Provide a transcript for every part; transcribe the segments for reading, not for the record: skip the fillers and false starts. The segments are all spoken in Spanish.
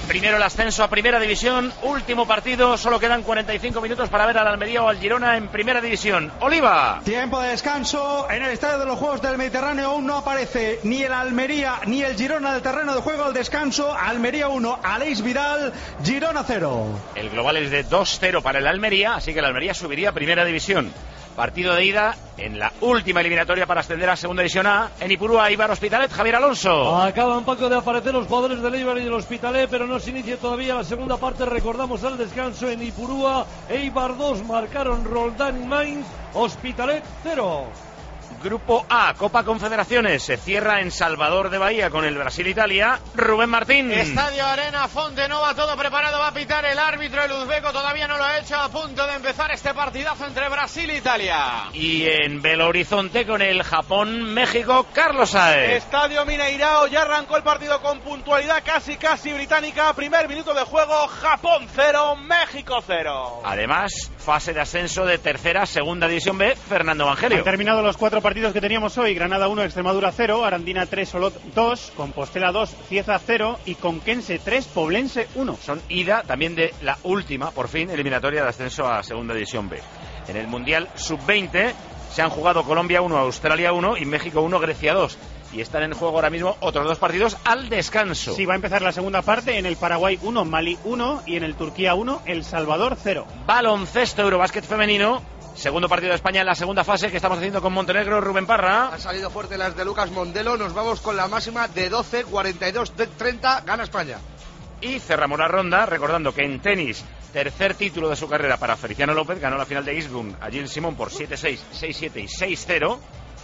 Primero el ascenso a Primera División, último partido, solo quedan 45 minutos para ver al Almería o al Girona en Primera División. Oliva. Tiempo de descanso en el Estadio de los Juegos del Mediterráneo. Aún no aparece ni el Almería ni el Girona del terreno de juego al descanso. Almería 1, Aleix Vidal, Girona 0. El global es de 2-0 para el Almería, así que el Almería subiría a Primera División. Partido de ida en la última eliminatoria para ascender a Segunda División A. En Ipurúa, Eibar Hospitalet, Javier Alonso. Acaban, Paco, de aparecer los jugadores del Eibar y del Hospitalet, pero no se inicia todavía la segunda parte. Recordamos al descanso en Ipurúa. Eibar 2, marcaron Roldán y Mainz. Hospitalet 0. Grupo A, Copa Confederaciones, se cierra en Salvador de Bahía con el Brasil-Italia. Rubén Martín. Estadio Arena Fontenova, todo preparado, va a pitar el árbitro, el uzbeco todavía no lo ha hecho, a punto de empezar este partidazo entre Brasil e Italia. Y en Belo Horizonte con el Japón-México, Carlos Saez. Estadio Mineirao, ya arrancó el partido con puntualidad casi británica, primer minuto de juego, Japón 0, México 0. Además, fase de ascenso de tercera, Segunda División B, Fernando Evangelio. Han terminado los 4 partidos que teníamos hoy. Granada 1, Extremadura 0, Arandina 3, Olot 2, Compostela 2, Cieza 0 y Conquense 3, Poblense 1. Son ida también de la última, por fin, eliminatoria de ascenso a Segunda División B. En el Mundial Sub-20 se han jugado Colombia 1, Australia 1 y México 1, Grecia 2. Y están en juego ahora mismo otros 2 partidos al descanso. Sí, va a empezar la segunda parte en el Paraguay 1, Mali 1 y en el Turquía 1, El Salvador 0. Baloncesto Eurobásquet femenino. Segundo partido de España en la segunda fase que estamos haciendo con Montenegro. Rubén Parra. Han salido fuerte las de Lucas Mondelo. Nos vamos con la máxima de 12, 42, 30. Gana España. Y cerramos la ronda recordando que en tenis, tercer título de su carrera para Feliciano López. Ganó la final de Eastbourne a Gilles Simon por 7-6, 6-7 y 6-0.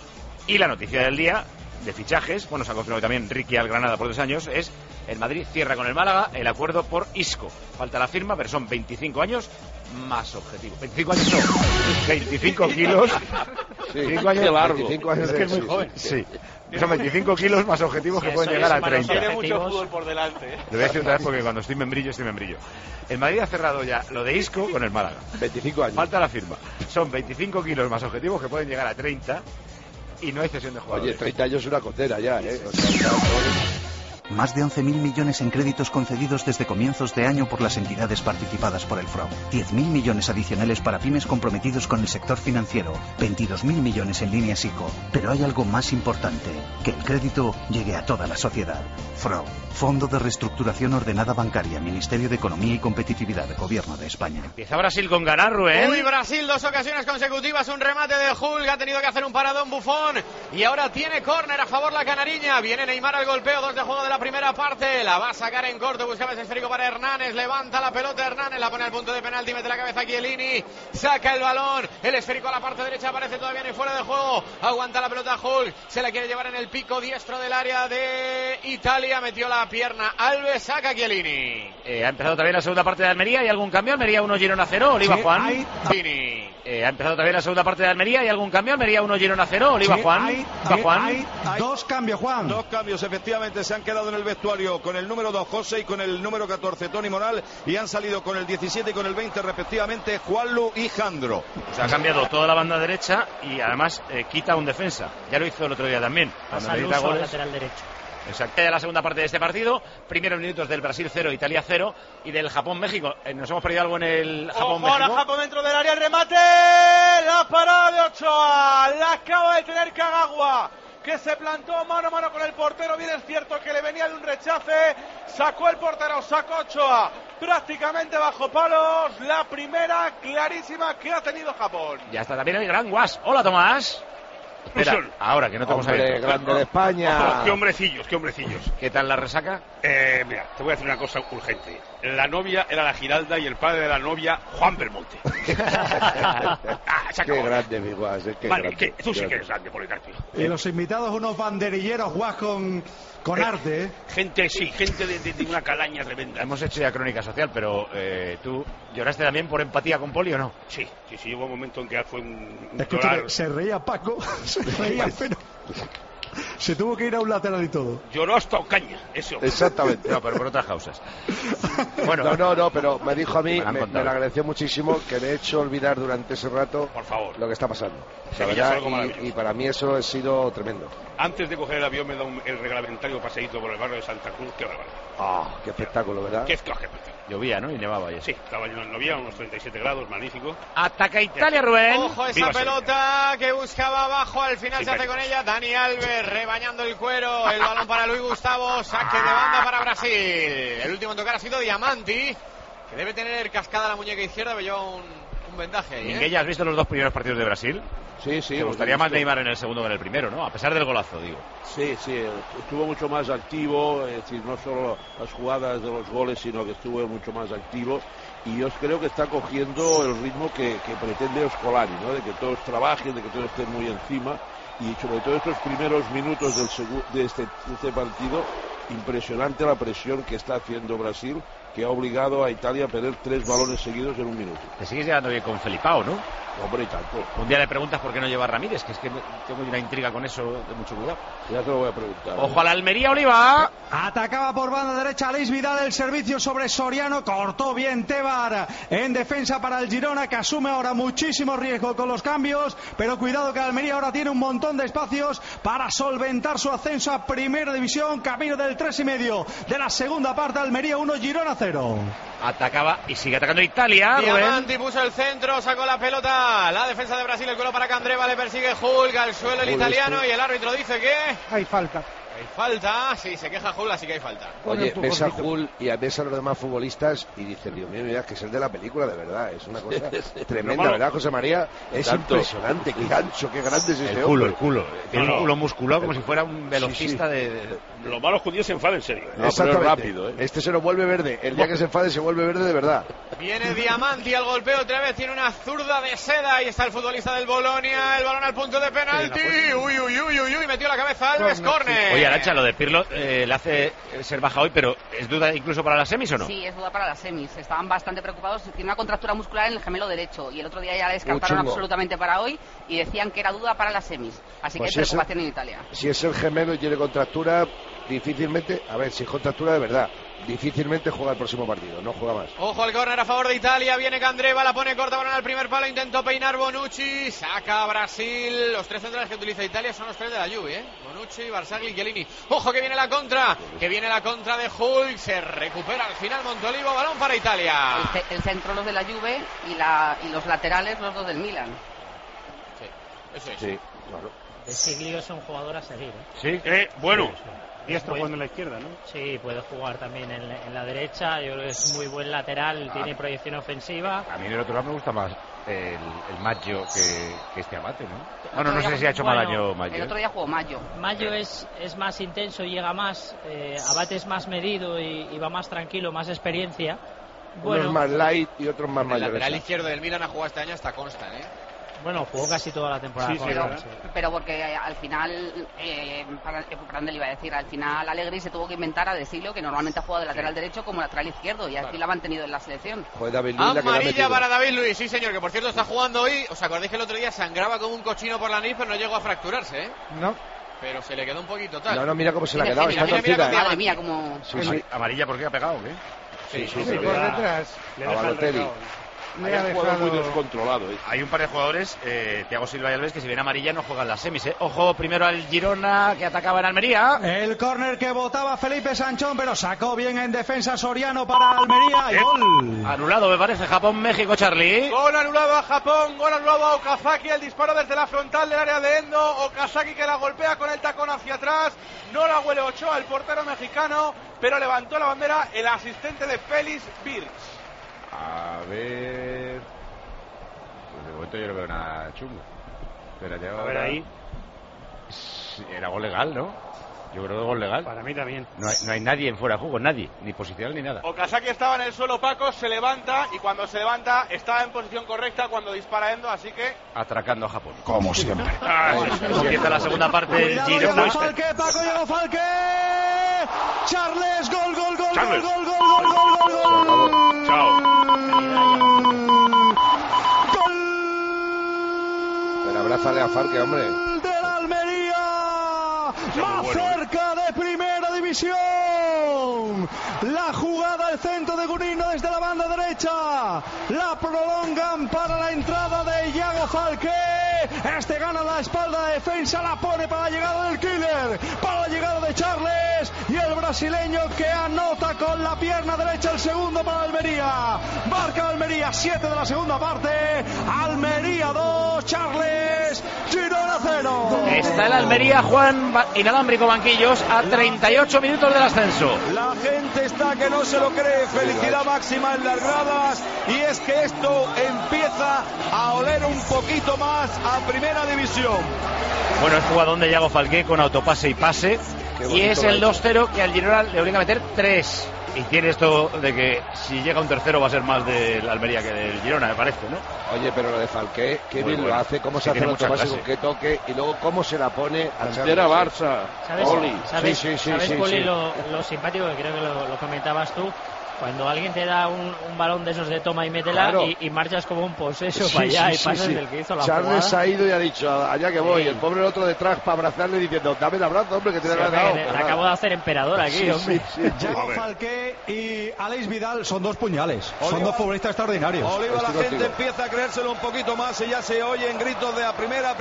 Y la noticia del día de fichajes, bueno, se ha confirmado también Ricky al Granada por 2 años, es el Madrid cierra con el Málaga el acuerdo por Isco. Falta la firma, pero son 25 años más objetivo. 25 años no, 25 kilos. Sí, 25 años qué largo. 25 años Es que es muy joven. Sí. Son 25 kilos más objetivos que pueden llegar a 30. Tiene mucho fútbol por delante. Le voy a decir otra vez porque cuando estoy membrillo, estoy membrillo. El Madrid ha cerrado ya lo de Isco con el Málaga. 25 años. Falta la firma. Son 25 kilos más objetivos que pueden llegar a 30 y no hay cesión de jugadores. Oye, 30 años es una condena ya, ¿eh? O sea, Más de 11.000 millones en créditos concedidos desde comienzos de año por las entidades participadas por el FROB. 10.000 millones adicionales para pymes comprometidos con el sector financiero. 22.000 millones en líneas ICO. Pero hay algo más importante, que el crédito llegue a toda la sociedad. FROB, Fondo de Reestructuración Ordenada Bancaria, Ministerio de Economía y Competitividad, Gobierno de España. Empieza Brasil con ganar, Rubén. Uy, Brasil, 2 ocasiones consecutivas, un remate de Hulk, ha tenido que hacer un paradón Buffon y ahora tiene córner a favor la canariña. Viene Neymar al golpeo, 2 de juego de la primera parte, la va a sacar en corto, buscaba ese esférico para Hernández, levanta la pelota Hernández, la pone al punto de penalti, mete la cabeza Chiellini, saca el balón, el esférico a la parte derecha, aparece todavía en fuera de juego, aguanta la pelota Hulk, se la quiere llevar en el pico diestro del área de Italia, metió la pierna Alves, saca Chiellini. Ha empezado también la segunda parte de Almería, ¿hay algún cambio? Almería 1, Girona 0, Oliva Sí, Juan. hay... Ha empezado también la segunda parte de Almería, ¿hay algún cambio? Almería 1, Girona 0, Oliva Sí, Juan. hay 2 cambios, Juan. 2 cambios, efectivamente, se han quedado en el vestuario con el número 2 José y con el número 14 Tony Moral, y han salido con el 17 y con el 20 respectivamente Juanlu y Jandro. Se ha cambiado toda la banda derecha y además quita un defensa. Ya lo hizo el otro día también. Cuando necesita goles. Lateral derecho. Exacto. La segunda parte de este partido, primeros minutos del Brasil 0, Italia 0 y del Japón-México. Nos hemos perdido algo en el Japón-México. Ahora Japón dentro del área, el remate, la parada de Ochoa, la acaba de tener Kagawa, que se plantó mano a mano con el portero. Bien es cierto que le venía de un rechace, sacó el portero, sacó Ochoa prácticamente bajo palos, la primera clarísima que ha tenido Japón. Ya está también el gran Guas. Hola, Tomás. Espera, ahora que no te hemos abierto. grande de España. Qué hombrecillos, qué hombrecillos. ¿Qué tal la resaca? Mira, te voy a decir una cosa urgente. La novia era la Giralda y el padre de la novia, Juan Belmonte. Qué grande, mi Guas. Qué vale, grande, tú sí que eres grande, Policarpio. Y los invitados, unos banderilleros, Guas, con arte. Gente, sí, gente de una calaña tremenda. Hemos hecho ya crónica social, pero ¿tú lloraste también por empatía con Poli o no? Sí, hubo un momento en que fue un Escúchame, llorar. se reía Paco, se reía, pero se tuvo que ir a un lateral y todo. Lloró hasta Ocaña, ese hombre. Exactamente. No, pero por otras causas. Bueno, no, pero me dijo a mí, me lo agradeció muchísimo, que me he hecho olvidar durante ese rato por favor lo que está pasando. La verdad, y para mí eso ha sido tremendo. Antes de coger el avión me da el reglamentario paseíto por el barrio de Santa Cruz. Qué barbaridad. Qué espectáculo, ¿verdad? Qué espectáculo. Llovía, ¿no? Y nevaba ya. Sí, estaba llovía, unos 37 grados, magnífico. Ataca Italia, Rubén. Ojo esa pelota que buscaba abajo, al final se hace con ella Dani Alves, rebañando el cuero, el balón para Luis Gustavo, saque de banda para Brasil. El último en tocar ha sido Diamanti, que debe tener cascada la muñeca izquierda, pero lleva un vendaje ahí. Minguella, ¿has visto los dos primeros partidos de Brasil? Sí, sí. Te gustaría más Neymar en el segundo que en el primero, ¿no? A pesar del golazo, digo. Sí, estuvo mucho más activo, es decir, no solo las jugadas de los goles, sino que estuvo mucho más activo. Y yo creo que está cogiendo el ritmo que pretende Scolari, ¿no? De que todos trabajen, de que todos estén muy encima. Y sobre todo estos primeros minutos de este partido, impresionante la presión que está haciendo Brasil, que ha obligado a Italia a perder 3 balones seguidos en un minuto. Te sigues llevando bien con Felipao, ¿no? Hombre, y tanto. Un día le preguntas por qué no lleva a Ramírez, que es que tengo una intriga con eso, de mucho cuidado. Ya te lo voy a preguntar. Ojo a la Almería, Oliva. Atacaba por banda derecha Aleix Vidal, el servicio sobre Soriano, cortó bien Tebar en defensa para el Girona, que asume ahora muchísimo riesgo con los cambios, pero cuidado que Almería ahora tiene un montón de espacios para solventar su ascenso a Primera División, camino del 3,5 de la segunda parte. Almería 1, Girona 0. Atacaba y sigue atacando Italia. Diamanti puso el centro, sacó la pelota, la defensa de Brasil, el cuero para Candreva, le persigue Hulk al suelo el italiano y el árbitro dice que hay falta. Hay falta, sí, se queja Hulk, así que hay falta. Oye, ves a Hulk y ves a los demás futbolistas y dices, Dios mío, mira, que es el de la película, de verdad, es una cosa tremenda, ¿verdad, José María? Es impresionante, qué gancho, qué grande es ese hombre. El culo, tiene un culo musculado como si fuera un velocista de... Los malos judíos se enfadan en serio. No, pero es rápido, ¿eh? Este se lo vuelve verde, el día que se enfade se vuelve verde de verdad. Viene Diamanti al golpeo otra vez, tiene una zurda de seda, y está el futbolista del Bolonia, el balón al punto de penalti, uy, metió la cabeza Alves, córner. Oye, Arantxa, lo de Pirlo le hace ser baja hoy, pero ¿es duda incluso para las semis o no? Sí, es duda para las semis, estaban bastante preocupados, tiene una contractura muscular en el gemelo derecho, y el otro día ya la descartaron absolutamente para hoy, y decían que era duda para las semis, así que hay preocupación en Italia. Si es el gemelo y tiene contractura, difícilmente, a ver, si es contractura de verdad, difícilmente juega el próximo partido, no juega más. Ojo al córner a favor de Italia, viene Candreva, la pone corta, balón al primer palo, intentó peinar Bonucci, saca a Brasil. Los 3 centrales que utiliza Italia son los 3 de la Juve, Bonucci, Barzagli y Chiellini. Ojo que viene la contra, de Hulk, se recupera al final Montolivo, balón para Italia. El centro los de la Juve y los laterales los dos del Milan. Sí, eso es. Sí, claro. De Siglio es un jugador a seguir, Sí, bueno. Y esto jugando en la izquierda, ¿no? Sí, puede jugar también en la derecha. Yo creo que es muy buen lateral, tiene proyección ofensiva. A mí en el otro lado me gusta más el Maggio que este Abate, ¿no? Bueno, no sé si ha hecho mal año Maggio. El otro día jugó Maggio. Maggio es más intenso, llega más. Abate es más medido y va más tranquilo, más experiencia. Unos más light y otros más mayores. El lateral izquierdo del Milan ha jugado este año hasta Constant, Bueno, jugó casi toda la temporada. Pero porque al final, Prandelli iba a decir, al final Allegri se tuvo que inventar a De Siglio, que normalmente ha jugado de lateral derecho como lateral izquierdo, y así lo ha mantenido en la selección. Amarilla para David Luiz, sí señor, que por cierto está jugando hoy. ¿Os acordáis que el otro día sangraba como un cochino por la nariz, pero no llegó a fracturarse, No. Pero se le quedó un poquito tal. No, mira cómo se le ha quedado. Madre mía, como... Amarilla, ¿por qué ha pegado? ¿Qué? Sí, por detrás. A Balotelli. Le ha dejado muy descontrolado. Hay un par de jugadores, Thiago Silva y Alves, que si ven amarilla no juegan las semis. Ojo primero al Girona, que atacaba en Almería. El córner que botaba Felipe Sanchón, pero sacó bien en defensa Soriano para Almería. Y gol. Anulado, me parece. Japón-México, Charlie. Gol anulado a Japón, gol anulado a Okazaki. El disparo desde la frontal del área de Endo. Okazaki que la golpea con el tacón hacia atrás. No la huele Ochoa, el portero mexicano, pero levantó la bandera el asistente de Félix Birch. A ver... Pues de momento yo no veo nada chungo. Espérate, a ver ahí. Era gol legal, ¿no? Yo creo que gol legal. Para mí también. No hay nadie en fuera de juego, nadie. Ni posicional ni nada. Okazaki estaba en el suelo opaco, se levanta, y cuando se levanta estaba en posición correcta cuando dispara Endo, así que... Atracando a Japón. Como siempre. Empieza la segunda parte del Giro. Llegó Falque, Paco, llegó Falque. Charles, gol. Chao. Pero abrázale a Falque, hombre. De la Almería, más cerca de Primera División. La jugada al centro de Gurino desde la banda derecha. La prolongan para la entrada de Iago Falque. Este gana la espalda de defensa, la pone para la llegada del killer, para la llegada de Charles, y el brasileño que anota con la pierna derecha el segundo para Almería. Marca Almería, 7 de la segunda parte. Almería 2, Charles, Girona 0. Está el Almería, Juan, inalámbrico banquillos, a 38 minutos del ascenso. La gente está que no se lo cree. Felicidad máxima en las gradas. Y es que esto empieza a oler un poquito más a primera división. Bueno, es jugadón de Yago Falqué con autopase y pase. Y es el 2-0 que al Girona le obliga a meter 3. Y tiene esto de que si llega un tercero va a ser más del Almería que del Girona, me parece, ¿no? Oye, pero lo de Falqué, qué muy bien bueno. lo hace, cómo Sí, se hace el tiene mucha autopase, clase. con qué toque, y luego cómo se la pone a Entera Barça. ¿Sabes, Oli. ¿sabes, Sí, sí, ¿sabes sí, Poli, sí. lo simpático que creo que lo comentabas tú? Cuando alguien te da un balón de esos de toma y métela, Claro. y marchas como un poseso Sí, para allá, sí, y pasas sí. del que hizo la Charles jugada. ha ido y ha dicho, allá que voy. Sí. El pobre el otro detrás para abrazarle diciendo, dame el abrazo, hombre, que te Sí, lo he hombre, dado. le Pues nada. acabo de hacer emperador aquí, Sí, hombre. sí, sí. Yago Falqué y Aleix Vidal son dos puñales, son Oliva- dos futbolistas extraordinarios. Oliva, la Estoy gente contigo. empieza a creérselo un poquito más y ya se oyen gritos de a primera.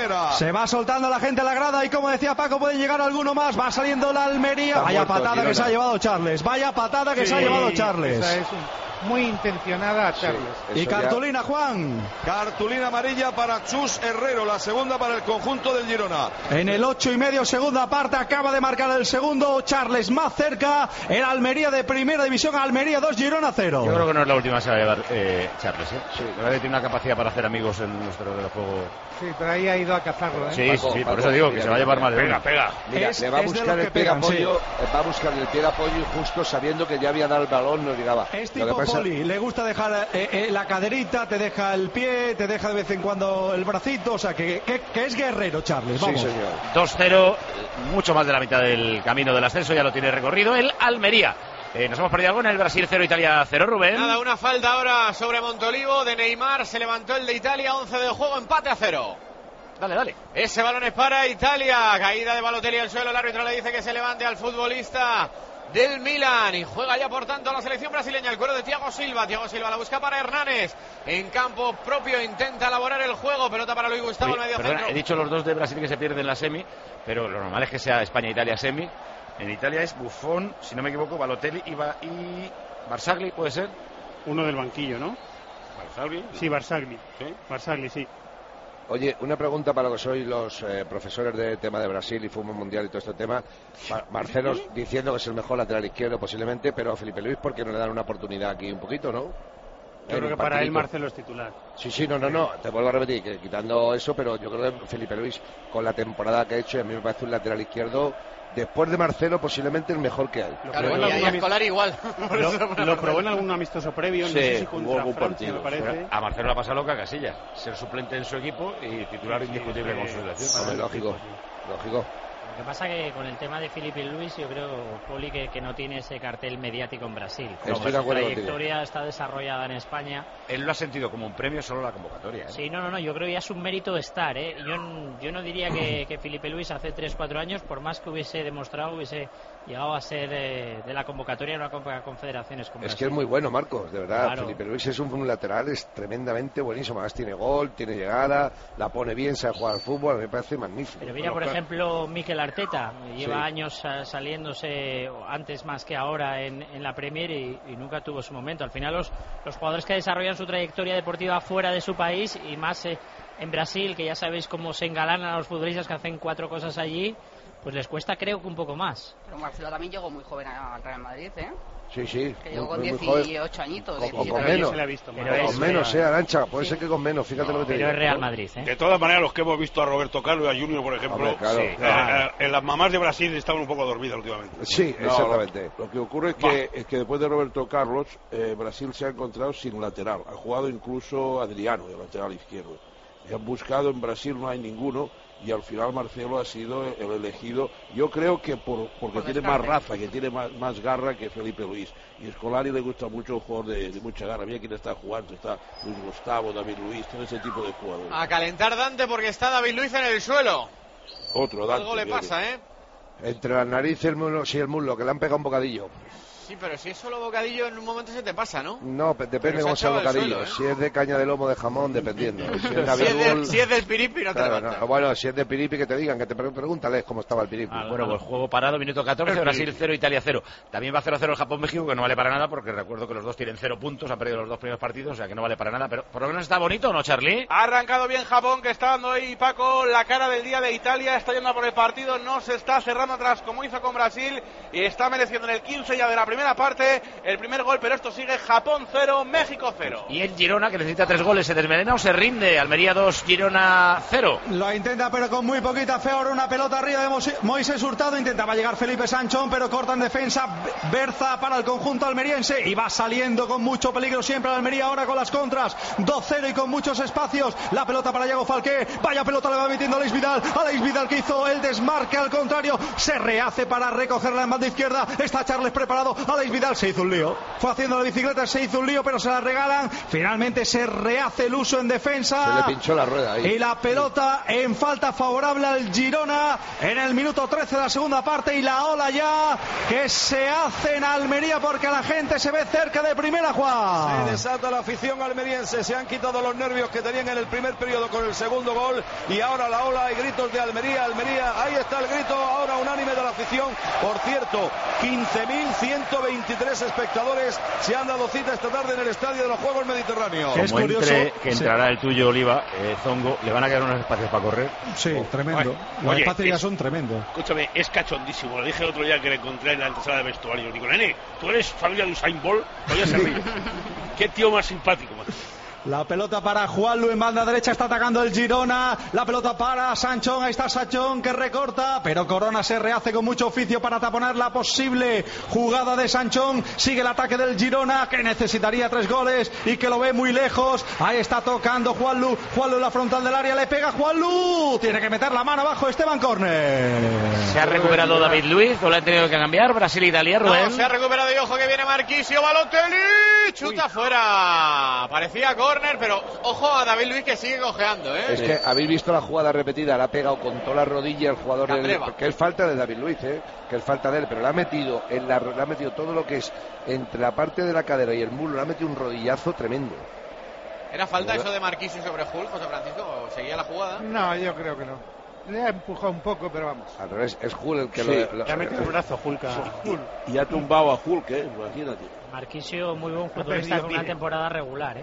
Se va soltando la gente a la grada y como decía Paco, puede llegar alguno más. Va saliendo la Almería. Está Vaya muerto el patada que Girona. se ha llevado Charles. Vaya patada que Sí, se ha llevado esa Charles. es muy intencionada, Charles. Y Eso ya- cartulina, Juan. Cartulina amarilla para Chus Herrero, la segunda para el conjunto del Girona. En el 8,5, segunda parte, acaba de marcar el segundo. Charles más cerca. El Almería de primera división. Almería 2, Girona 0. Yo creo que no es la última que se va a llevar Charles, ¿eh? Sí. La verdad que tiene una capacidad para hacer amigos en nuestro del juego. Sí, pero ahí ha ido a cazarlo, ¿eh? Sí, Paco, sí, por Paco, eso digo que mira, se va a llevar mira, más de Pega, uno. pega. Mira, Es- le va a es de buscar los el que pie de pegan, apoyo, va a buscar el pie de apoyo y justo sabiendo que ya había dado el balón no llegaba. Es Lo que tipo pasa- Poli, le gusta dejar la caderita, te deja el pie, te deja de vez en cuando el bracito, o sea que es guerrero Charles, vamos. Sí, señor. 2-0, mucho más de la mitad del camino del ascenso, ya lo tiene recorrido el Almería. Nos hemos perdido algo en el Brasil 0, Italia 0, Rubén. Nada, una falta ahora sobre Montolivo de Neymar. Se levantó el de Italia, 11 de juego, empate a 0. Dale, dale. Ese balón es para Italia. Caída de Balotelli al suelo. El árbitro le dice que se levante al futbolista del Milan. Y juega ya, por tanto, la selección brasileña. El cuero de Thiago Silva. Thiago Silva la busca para Hernández. En campo propio intenta elaborar el juego. Pelota para Luis Gustavo, Oye, el medio perdona, centro. he dicho los dos de Brasil que se pierden la semi, pero lo normal es que sea España-Italia semi. En Italia es Buffon, si no me equivoco, Balotelli y Barzagli, ¿puede ser? Uno del banquillo, ¿no? Barzagli. Sí, Barzagli. Sí. Barzagli, sí. Oye, una pregunta para lo que sois los profesores de tema de Brasil y fútbol mundial y todo este tema. Marcelo diciendo que es el mejor lateral izquierdo posiblemente, pero a Felipe Luis, ¿por qué no le dan una oportunidad aquí un poquito, no? Yo creo que para él Marcelo es titular. Sí, sí, no, te vuelvo a repetir, que quitando eso, pero yo creo que Felipe Luis, con la temporada que ha hecho, a mí me parece un lateral izquierdo, después de Marcelo, posiblemente el mejor que hay. Claro, y a Escolar igual. Lo probó en algún amistoso previo, no Sí, sé si jugó contra algún Francia, me partido. parece. A Marcelo le ha pasado lo que a Casillas, ser suplente en su equipo y titular indiscutible con su selección. Hombre, lógico. Lo que pasa que con el tema de Filipe Luis, yo creo, Poli, que no tiene ese cartel mediático en Brasil. Estoy Como de su acuerdo trayectoria está desarrollada en España. Él lo ha sentido como un premio solo la convocatoria, ¿eh? Sí, no, yo creo que ya es un mérito estar, ¿eh? Yo no diría que Filipe Luis hace 3-4 años, por más que hubiese demostrado, hubiese llegado a ser de la convocatoria en una Copa de Confederaciones como Es que es muy bueno, Marcos, de verdad. Claro. Felipe Luis es un lateral, es tremendamente buenísimo. Además tiene gol, tiene llegada, la pone bien, sabe jugar al fútbol, me parece magnífico. Pero mira, por ejemplo, Mikel Arteta, lleva Sí. años saliéndose antes más que ahora en la Premier y nunca tuvo su momento. Al final los jugadores que desarrollan su trayectoria deportiva fuera de su país y más en Brasil, que ya sabéis cómo se engalanan a los futbolistas que hacen 4 cosas allí, pues les cuesta, creo que un poco más. Pero Marcelo también llegó muy joven al Real Madrid, ¿eh? Sí, sí. Que llegó con muy joven. 18 añitos. O 17 con años. menos. se le ha visto Pero mal. es Con menos, Real. Arancha, puede ser que con menos, fíjate lo que te Pero digo. es Real ¿no? Madrid, ¿eh? De todas maneras, los que hemos visto a Roberto Carlos y a Junior, por ejemplo, Hombre, claro. sí, en las mamás de Brasil estaban un poco dormidas últimamente. Sí, No, exactamente. Lo que ocurre es que después de Roberto Carlos, Brasil se ha encontrado sin lateral. Ha jugado incluso Adriano, de lateral izquierdo. Y han buscado en Brasil, no hay ninguno, y al final Marcelo ha sido el elegido. Yo creo que porque tiene más raza, que tiene más garra que Felipe Luis. Y a Scolari le gusta mucho un jugador de mucha garra. Mira quién está jugando, está Luis Gustavo, David Luiz, todo ese tipo de jugadores. A calentar Dante porque está David Luiz en el suelo. Otro, Dante, Algo le mira pasa, ¿eh? Entre las narices, el muslo, sí, el muslo, que le han pegado un bocadillo. Sí, pero si es solo bocadillo, en un momento se te pasa, ¿no? No, depende Pero cómo se sea ha el echado al bocadillo. suelo, ¿eh? Si es de caña de lomo, de jamón, dependiendo. Si es, si es del piripi, no te claro, levantas. no. Bueno, si es de piripi, que te digan, que te pregúntales cómo estaba el piripi. Bueno, pues juego parado, minuto 14, Brasil 0, Italia 0. También va 0-0 el Japón-México, que no vale para nada, porque recuerdo que los dos tienen 0 puntos, han perdido los dos primeros partidos, o sea que no vale para nada, pero por lo menos está bonito, ¿no, Charlie? Ha arrancado bien Japón, que está dando ahí, Paco, la cara del día de Italia, está yendo por el partido, no se está cerrando atrás como hizo con Brasil, y está mereciendo en el 15 ya de la primera parte el primer gol, pero esto sigue Japón 0, México 0. Y el Girona, que necesita 3 goles, ¿se desmelena o se rinde? Almería 2, Girona 0. Lo intenta, pero con muy poquita fe. Ahora una pelota arriba de Moisés Hurtado. Intentaba llegar Felipe Sanchón, pero corta en defensa Berza para el conjunto almeriense. Y va saliendo con mucho peligro siempre la Almería ahora con las contras. 2-0 y con muchos espacios. La pelota para Iago Falqué. Vaya pelota le va metiendo Aleix Vidal. Aleix Vidal que hizo el desmarque al contrario. Se rehace para recogerla en banda izquierda. Está Charles preparado. Aleix Vidal se hizo un lío. Fue haciendo la bicicleta, se hizo un lío, pero se la regalan. Finalmente se rehace el uso en defensa. Se le pinchó la rueda ahí. Y la pelota en falta favorable al Girona en el minuto 13 de la segunda parte. Y la ola ya que se hace en Almería porque la gente se ve cerca de primera, Juan. Se desata la afición almeriense. Se han quitado los nervios que tenían en el primer periodo con el segundo gol. Y ahora la ola, hay gritos de Almería. Almería, ahí está el grito ahora unánime de la afición. Por cierto, 15.123 espectadores se han dado cita esta tarde en el Estadio de los Juegos Mediterráneos. Como es curioso que entrará el tuyo, Oliva, Zongo, le van a quedar unos espacios para correr. Sí, tremendo. Los Oye, espacios ya son tremendos. Escúchame, es cachondísimo. Lo dije el otro día que le encontré en la antesala de vestuario. Digo, nene, ¿tú eres familia de Usain Bolt? Todavía se ríe. Qué tío más simpático, man. La pelota para Juanlu en banda derecha, está atacando el Girona. La pelota para Sanchón, ahí está Sanchón que recorta, pero Corona se rehace con mucho oficio para taponar la posible jugada de Sanchón. Sigue el ataque del Girona, que necesitaría 3 goles y que lo ve muy lejos. Ahí está tocando Juanlu, Juanlu en la frontal del área, le pega Juanlu. Tiene que meter la mano abajo Esteban Corner. Se ha recuperado David Luiz, o le han tenido que cambiar. Brasil-Italia, Rubén. No, se ha recuperado y ojo que viene Marquisio, Balotelli, chuta fuera. Parecía corner, pero ojo a David Luiz que sigue cojeando, ¿eh? Es que habéis visto la jugada repetida, la ha pegado con toda la rodilla el jugador que es falta de David Luiz, que es falta de él, pero le ha metido todo lo que es entre la parte de la cadera y el muslo, le ha metido un rodillazo tremendo. ¿Era falta eso de Marquisio sobre Hulk, José Francisco? ¿O seguía la jugada? No, yo creo que no. Le ha empujado un poco, pero vamos. Al revés, es Hulk el que le ha metido el brazo Hulk. Y ha tumbado a Hulk, imagínate. Marquisio, muy buen futbolista con una temporada regular,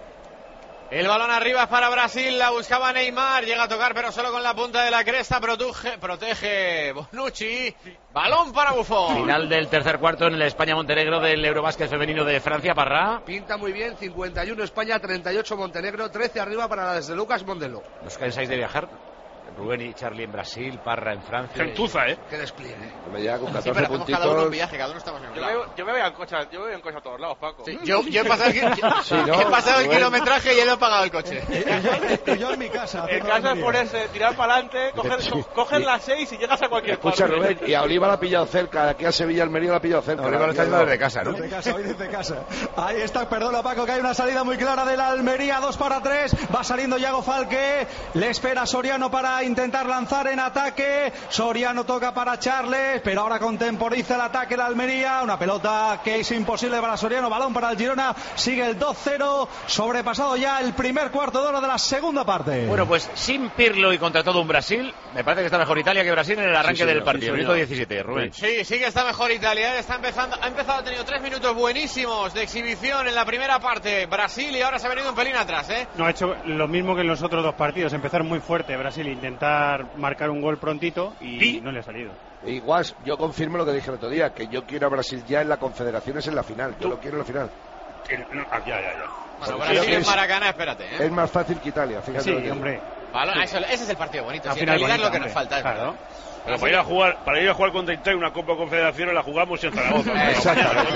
El balón arriba es para Brasil, la buscaba Neymar, llega a tocar pero solo con la punta de la cresta, protege Bonucci, balón para Buffon. Final del tercer cuarto en el España-Montenegro del Eurobásquet femenino de Francia, Parra. Pinta muy bien, 51 España, 38 Montenegro, 13 arriba para las de Lucas Mondelo. ¿Os cansáis de viajar? Rubén y Charlie en Brasil, Parra en Francia. Gentuza, Qué despliegue. Ya con 14 pero puntitos. cada uno un viaje, cada uno estamos en un lado. Yo me voy en coche a todos lados, Paco. Sí, yo he pasado he pasado el kilometraje y él no ha pagado el coche. Yo en mi casa. En casa es ponerse, tirar para adelante, coger las 6 y llegas a cualquier Escucha, parte. Rubén, y a Oliva la ha pillado cerca, aquí a Sevilla, Almería la ha pillado cerca. Oliva lo está haciendo desde casa, ¿no? Desde casa, hoy desde casa. Ahí está, perdona Paco, que hay una salida muy clara de la Almería, 2 para 3. Va saliendo Iago Falque, le espera Soriano para intentar lanzar en ataque. Soriano toca para Charles, pero ahora contemporiza el ataque la Almería. Una pelota que es imposible para Soriano, balón para el Girona. Sigue el 2-0, sobrepasado ya el primer cuarto de hora de la segunda parte. Bueno, pues sin Pirlo y contra todo un Brasil, me parece que está mejor Italia que Brasil en el arranque del partido. Minuto 17, Rubén. Sí, sí que está mejor Italia, ha tenido 3 minutos buenísimos de exhibición en la primera parte Brasil y ahora se ha venido un pelín atrás, No, ha hecho lo mismo que en los otros dos partidos, empezar muy fuerte Brasil, intentar marcar un gol prontito y no le ha salido. Igual, yo confirmo lo que dije el otro día, que yo quiero a Brasil ya en la Confederaciones en la final. Yo lo quiero en la final. Ya. Bueno, Brasil en Maracaná, espérate, Es más fácil que Italia, fíjate. Sí, hombre. Ese es el partido bonito. La En final realidad bonita, lo que hombre. nos falta es Claro. Pero para ir a jugar contra Italia una Copa Confederaciones la jugamos en Zaragoza. Exactamente,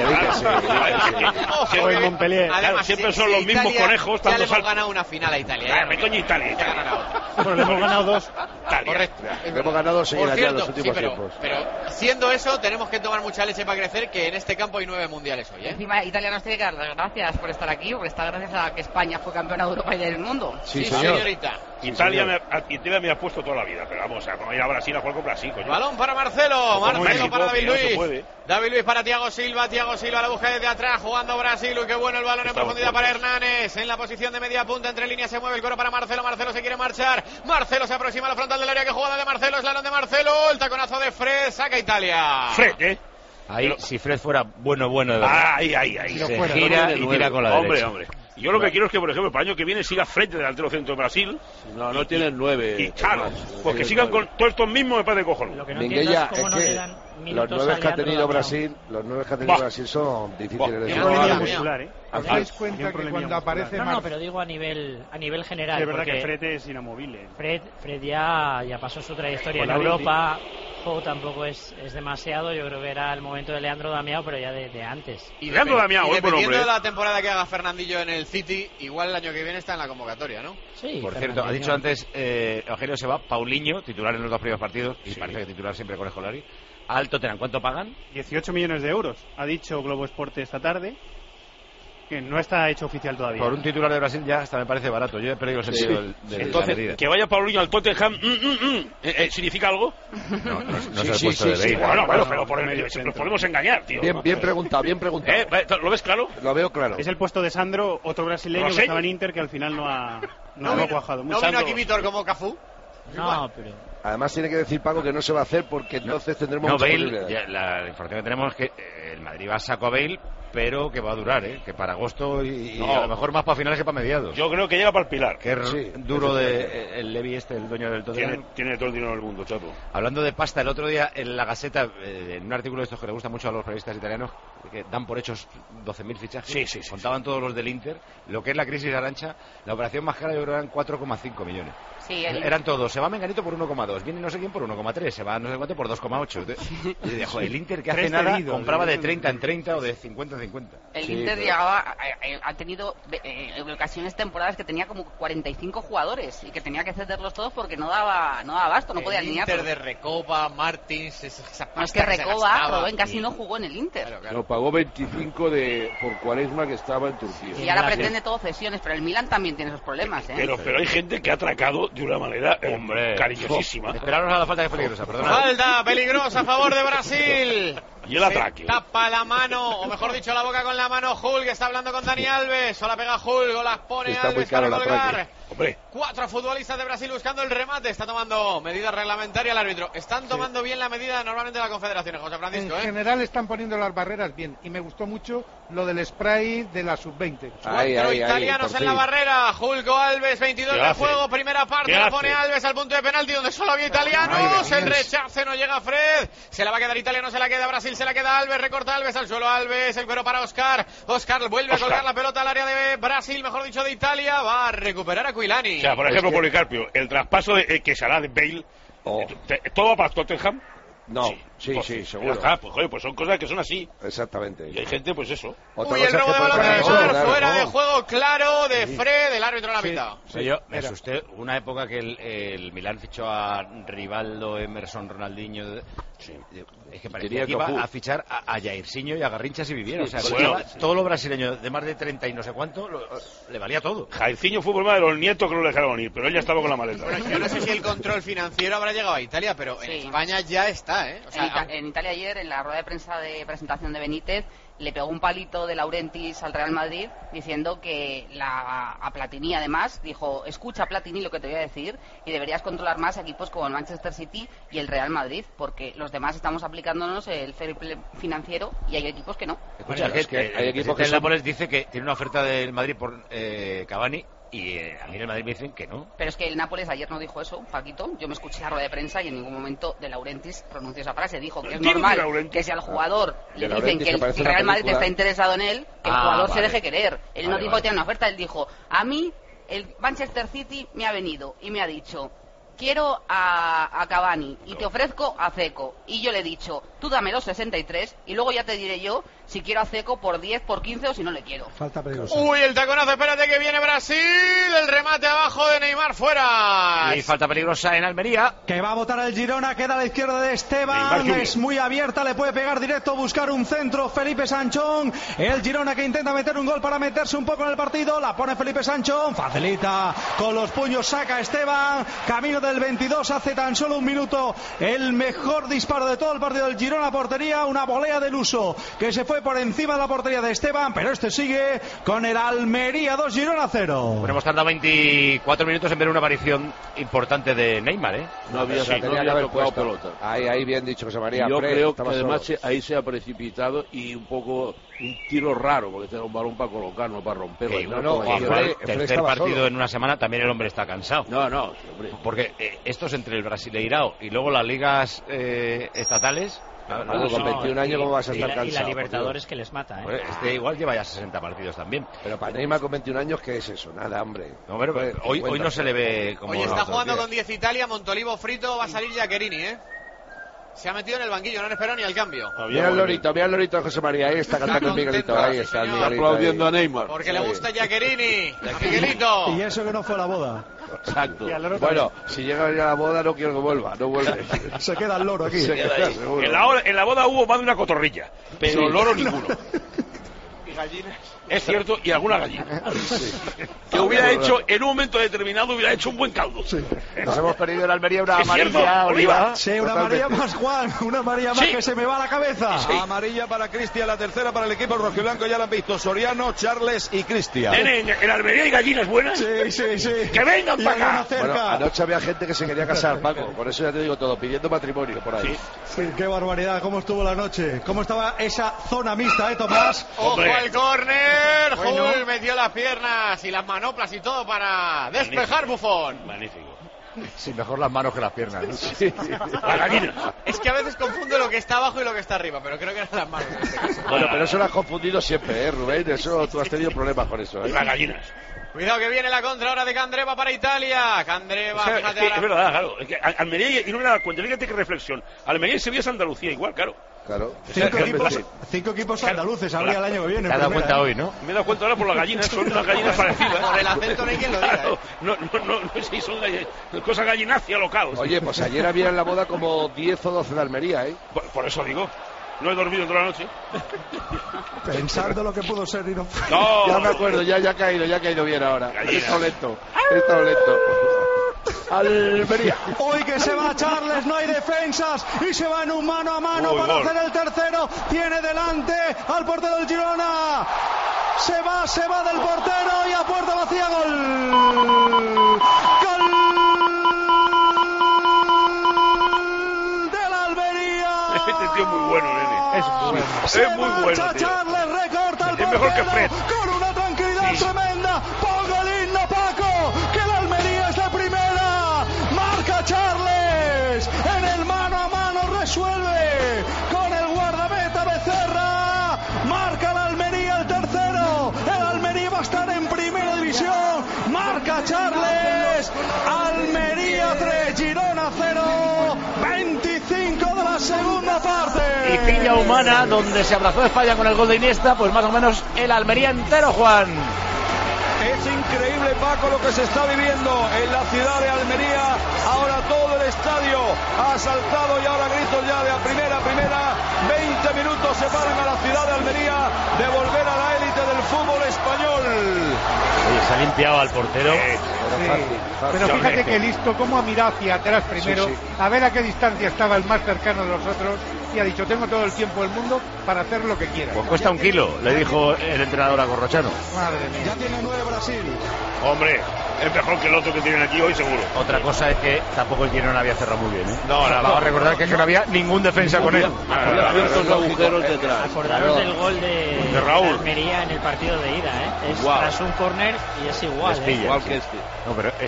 sí. O en Montpellier. Claro, siempre son los mismos conejos. Ya le tantos hemos ganado una final a Italia. Me coño Italia. Bueno, le hemos ganado 2. Correcto. Le hemos ganado 6 Por allá en cierto, los últimos tiempos. pero siendo eso, tenemos que tomar mucha leche para crecer, que en este campo hay 9 mundiales hoy, Encima, Italia nos tiene que dar las gracias por estar aquí, porque está gracias a que España fue campeona de Europa y del mundo. Sí, señorita. Italia me ha puesto toda la vida, pero vamos, a ir a Brasil a jugar con Brasil, coño. Balón para Marcelo, Marcelo para David Luiz. No David Luiz para Thiago Silva la busca desde atrás, jugando Brasil. Uy, qué bueno el balón en profundidad para Hernández. En la posición de media punta, entre líneas se mueve el coro para Marcelo. Marcelo se quiere marchar. Marcelo se aproxima a la frontal del área. Que jugada de Marcelo, es la de Marcelo. El taconazo de Fred, saca Italia. Fred, Ahí, si Fred fuera bueno de verdad. Ahí. Se gira y tira con la derecha. Hombre. Yo lo que quiero es que, por ejemplo, para el año que viene siga Fred de delantero centro de Brasil. No tienen 9. Y claro, pues que sigan con todos estos mismos me parece cojonudo. Lo que no entiendo es cómo no le dan los 9 que ha tenido Brasil, son difíciles de jugar. ¿Os dais cuenta que cuando aparece No, pero digo a nivel general. Es verdad que Fred es inamovible. Fred ya pasó su trayectoria en Europa. Tampoco es demasiado. Yo creo que era el momento de Leandro Damião, pero ya de antes. Y Leandro Damião, dependiendo de la temporada que haga Fernandillo en el City, igual el año que viene está en la convocatoria, ¿no? Sí. Por cierto, ha dicho antes Eugenio se va, Paulinho, titular en los 2 primeros partidos, y parece que titular siempre con Escolari. Al Tottenham, ¿cuánto pagan? 18 millones de euros, ha dicho Globo Esporte esta tarde, que no está hecho oficial todavía. Por un titular de Brasil ya hasta me parece barato. Yo he perdido el sentido de Entonces, la medida. que vaya Paulinho al Tottenham, ¿significa algo? No es el puesto de Bale. Bueno, pero nos podemos engañar, tío. Bien preguntado. ¿Lo ves claro? Lo veo claro. Es el puesto de Sandro, otro brasileño que estaba en Inter, que al final no ha cuajado. ¿No vino aquí Vítor como Cafú? No, pero... Además tiene que decir Paco que no se va a hacer porque entonces tendremos mucha Bale, la información que tenemos es que el Madrid va a saco a Bale, pero que va a durar, que para agosto y a lo mejor más para finales que para mediados. Yo creo que llega para el Pilar. Que duro de el Levy el dueño del Tottenham. Tiene todo el dinero del mundo, chato. Hablando de pasta, el otro día en la Gaceta, en un artículo de estos que le gusta mucho a los periodistas italianos, que dan por hechos 12.000 fichajes, sí. Contaban todos los del Inter, lo que es la crisis de Arancha, la operación más cara yo creo eran 4,5 millones. Sí, eran todos, se va Menganito por 1,2, viene no sé quién por 1,3, se va no sé cuánto por 2,8. Y dijo, el Inter que hace nada compraba de 30 en 30 o de 50 en 50. El Inter llegaba, ha tenido en ocasiones temporadas que tenía como 45 jugadores y que tenía que cederlos todos porque no daba abasto, no podía alinear. El Inter de Recoba, Martins, no, es que Recoba, Robben casi no jugó en el Inter. Lo pagó 25 por Quaresma, que estaba en Turquía. Y ahora pretende todo cesiones, pero el Milan también tiene esos problemas, Pero hay gente que ha atracado de una manera cariñosísima. Esperaros a la falta que es peligrosa, perdona. Falta peligrosa a favor de Brasil. Y el atraque. Tapa la mano, o mejor dicho, la boca con la mano Hulk, que está hablando con Dani Alves. O la pega Hulk, o las pone Alves para colgar. 4 futbolistas de Brasil buscando el remate. Está tomando medida reglamentaria el árbitro. Están tomando bien la medida normalmente la Confederación, José Francisco. En general están poniendo las barreras bien. Y me gustó mucho lo del spray de la sub-20. 4 italianos en la barrera. Hulk o Alves, 22 de juego. Primera parte la pone Alves al punto de penalti donde solo había italianos. El rechace no llega a Fred. Se la va a quedar Italia, no se la queda Brasil. Se la queda Alves, recorta Alves al suelo. Alves, el cuero para Oscar. Oscar vuelve a colgar la pelota al área de Brasil, mejor dicho de Italia. Va a recuperar a Aquilani. O sea, por ejemplo, Policarpio, el traspaso que se hará de Bale, ¿todo va para Tottenham? No, sí, seguro. Ya está, pues son cosas que son así. Exactamente. Y hay gente, pues eso. Uy, el robo de balón de Neymar, fuera de juego claro de Fred, el árbitro la mitad. Yo me asusté una época que el Milán fichó a Rivaldo, Emerson, Ronaldinho. Es que parecía que iba a fichar a Jairzinho y a Garrincha si viviera. O sea, todo lo brasileño de más de 30 y no sé cuánto le valía todo. Jairzinho fue problema de los nietos que no le dejaron ir, pero él ya estaba con la maleta. Bueno, yo no sé si el control financiero habrá llegado a Italia, pero en España ya está, O sea, en Italia ayer, en la rueda de prensa de presentación de Benítez, le pegó un palito de Laurentiis al Real Madrid diciendo que a Platini además dijo, escucha Platini lo que te voy a decir y deberías controlar más equipos como el Manchester City y el Real Madrid porque los demás estamos aplicándonos el fair play financiero y hay equipos que no. Escucha, es que hay equipos que el Nápoles dice que tiene una oferta del Madrid por Cavani y a mí en el Madrid me dicen que no. Pero es que el Nápoles ayer no dijo eso, Paquito. Yo me escuché la rueda de prensa y en ningún momento de Laurentiis pronunció esa frase. Dijo que es normal que si al jugador le dicen que el Real Madrid está interesado en él, que el jugador se deje querer. Él no dijo que tiene una oferta, él dijo, a mí el Manchester City me ha venido y me ha dicho, quiero a Cavani y te ofrezco a Dzeko. Y yo le he dicho, tú dame los 63 y luego ya te diré yo si quiero a Dzeko por 10, por 15 o si no le quiero. Falta peligrosa. Uy, el taconazo, espérate que viene Brasil. El remate abajo de Neymar, fuera. Y falta peligrosa en Almería. Que va a botar el Girona, queda a la izquierda de Esteban. Es muy abierta, le puede pegar directo, buscar un centro Felipe Sanchón. El Girona que intenta meter un gol para meterse un poco en el partido. La pone Felipe Sanchón, facilita con los puños, saca Esteban. Camino del 22, hace tan solo un minuto el mejor disparo de todo el partido del Girona, portería, una volea del Uso que se fue por encima de la portería de Esteban, pero este sigue con el Almería 2, Girona 0. Bueno, hemos tardado 24 minutos en ver una aparición importante de Neymar, ¿eh? No había, Sí, no había tocado pelota. Ahí bien dicho, José María. Yo Fred, creo que estaba además solo. ahí se ha precipitado y un poco un tiro raro, porque era un balón para colocar, no para romperlo. Tercer partido en una semana, también el hombre está cansado. No, hombre. Porque estos entre el Brasileirao y luego las ligas estatales. Con 21 años, ¿cómo vas a estar cansado? Y la Libertadores que les mata, ¿eh? Pues igual lleva ya 60 partidos también. Pero para Neymar con 21 años, ¿qué es eso? Nada, hombre. No, pero hoy no se le ve como... Hoy está jugando con 10 Italia, Montolivo frito, va a salir Giaccherini, ¿eh? Se ha metido en el banquillo, no han esperado ni el cambio. Mira el lorito de José María, ahí está cantando el Miguelito, ahí está el Miguelito. Aplaudiendo a Neymar. Porque le gusta Giaccherini, a Miguelito. Y eso que no fue la boda. Exacto. Bueno, si llega a la boda no quiero que vuelva, no vuelve. Se queda el loro aquí. Se queda ahí, seguro. En la boda hubo más de una cotorrilla, pero Sí. loro ninguno. Y gallinas. Es cierto, y alguna gallina. Sí. Que hubiera hecho, en un momento determinado, hubiera hecho un buen caldo. Nos hemos perdido en Almería una Es cierto, amarilla, Oliva. Sí, una amarilla más, Juan. Una amarilla más que se me va a la cabeza. Sí. Amarilla para Cristian, la tercera para el equipo rojiblanco. Ya la han visto Soriano, Charles y Cristian. Nene, en Almería hay gallinas buenas. Sí. Que vengan Y para acá. Bueno, anoche había gente que se quería casar, Paco. Por eso ya te digo todo, pidiendo matrimonio por ahí. Sí, qué barbaridad. ¿Cómo estuvo la noche? ¿Cómo estaba esa zona mixta, Tomás? Ojo al córner. Hull metió las piernas y las manoplas y todo para despejar Buffon. Magnífico. Sí, mejor las manos que las piernas, ¿no? Sí. La gallina. Es que a veces confundo lo que está abajo y lo que está arriba, pero creo que eran las manos en este caso. Bueno, pero eso lo has confundido siempre, Rubén. Eso tú has tenido problemas con eso, Las gallinas. Cuidado que viene la contra ahora de Candreva para Italia. Candreva, fíjate ahora. Es verdad, claro. Es que Almería, y no me da cuenta, fíjate qué reflexión. Almería y Sevilla es Andalucía igual, claro. Claro. Cinco equipos andaluces habría el año que viene. Te has dado cuenta hoy, ¿no? Me he dado cuenta ahora por las gallinas, son unas gallinas parecidas. Por el acento no hay quien lo diga, Claro, no, sí, son cosas gallinacia local. Oye, pues ayer había en la boda como 10 o 12 de Almería, ¿eh? Por eso digo. No he dormido toda la noche. Pensando lo que pudo ser y no fue. No. Ya me acuerdo, ya ha caído bien ahora. Gallina. He estado lento. Almería. Hoy que se va Charles, no hay defensas y se va en un mano a mano Uy, para gol. hacer el tercero. Tiene delante al portero del Girona. Se va del portero y a puerta vacía gol. Gol del Almería. Este tío es muy bueno, nene. Es muy bueno, tío. Charles, recorta el Es mejor que portero Fred. con una tranquilidad Sí. tremenda. Ponga el himno, Paco, que el Almería es la primera. Marca Charles en el mano a mano, resuelve con el guardameta Becerra. Marca el Almería el tercero. El Almería va a estar en primera división. Marca Charles. Almería 3, Girona 0. 25 de la segunda parte. Y piña humana, donde se abrazó España con el gol de Iniesta, pues más o menos el Almería entero, Juan. Es increíble, Paco, lo que se está viviendo en la ciudad de Almería. Ahora todo el estadio ha saltado y ahora gritos ya de a primera. 20 minutos separan a la ciudad de Almería de volver a la élite del fútbol español. Oye, se ha limpiado al portero. Pero fíjate que listo, cómo ha mirado hacia atrás primero, a ver a qué distancia estaba el más cercano de los otros, y ha dicho, tengo todo el tiempo del mundo para hacer lo que quiera. Pues cuesta 1 kilo, le dijo el entrenador a Corrochano. Madre mía. Ya tiene 9 Brasil. Hombre, es mejor que el otro que tienen aquí hoy, seguro. Otra cosa es que tampoco el Girona había cerrado muy bien, ¿eh? No, Vamos a recordar que no había ningún defensa con él. Había ciertos agujeros detrás. Acordaros del gol de Raúl. Almería en el partido de ida, ¿eh? Es Igual. tras un córner y es igual, Les pilla. Igual que este. No, pero este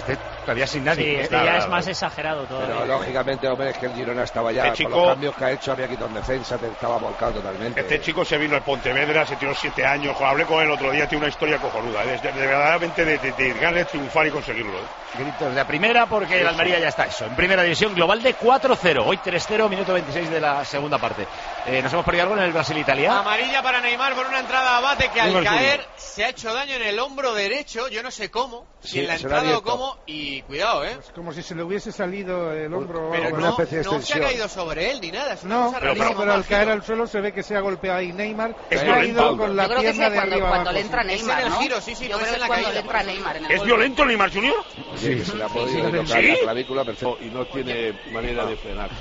todavía sin nadie. Sí, ya es más exagerado todavía. Pero lógicamente, hombre, es que el Girona estaba ya, Este con chico- los cambios que ha hecho, había quitado en defensa, estaba volcado totalmente. Este chico se vino al Pontevedra, se tiró 7 años. Hablé con él el otro día, tiene una historia cojonuda. Verdaderamente de ganas de triunfar y conseguirlo. Gritos de primera porque el Almería ya está eso. En primera división global de 4-0. Hoy 3-0, minuto 26 de la segunda parte. ¿Nos hemos perdido algo en el Brasil-Italia? Amarilla para Neymar por una entrada a Abate que al Neymar caer Junior. se ha hecho daño en el hombro derecho. Yo no sé cómo, si Sí, en la se lo ha entrada o abierto. cómo. Y cuidado, Es como si se le hubiese salido el hombro. Pero una especie de no se ha extensión. caído sobre él ni nada. Es una No, cosa pero rarísima, al Magio. caer al suelo se ve que se ha golpeado ahí Neymar. Es ha violento. ido con la Yo creo que es pierna de cuando, arriba cuando abajo. le entra Es en Neymar, el ¿no? giro, sí, Yo no es creo en la que cuando caída, le entra por eso. Neymar en el ¿Es golpe. violento Neymar Junior? Sí, se le ha podido sí, tocar sí. la clavícula perfecto. Y no tiene manera de frenarse.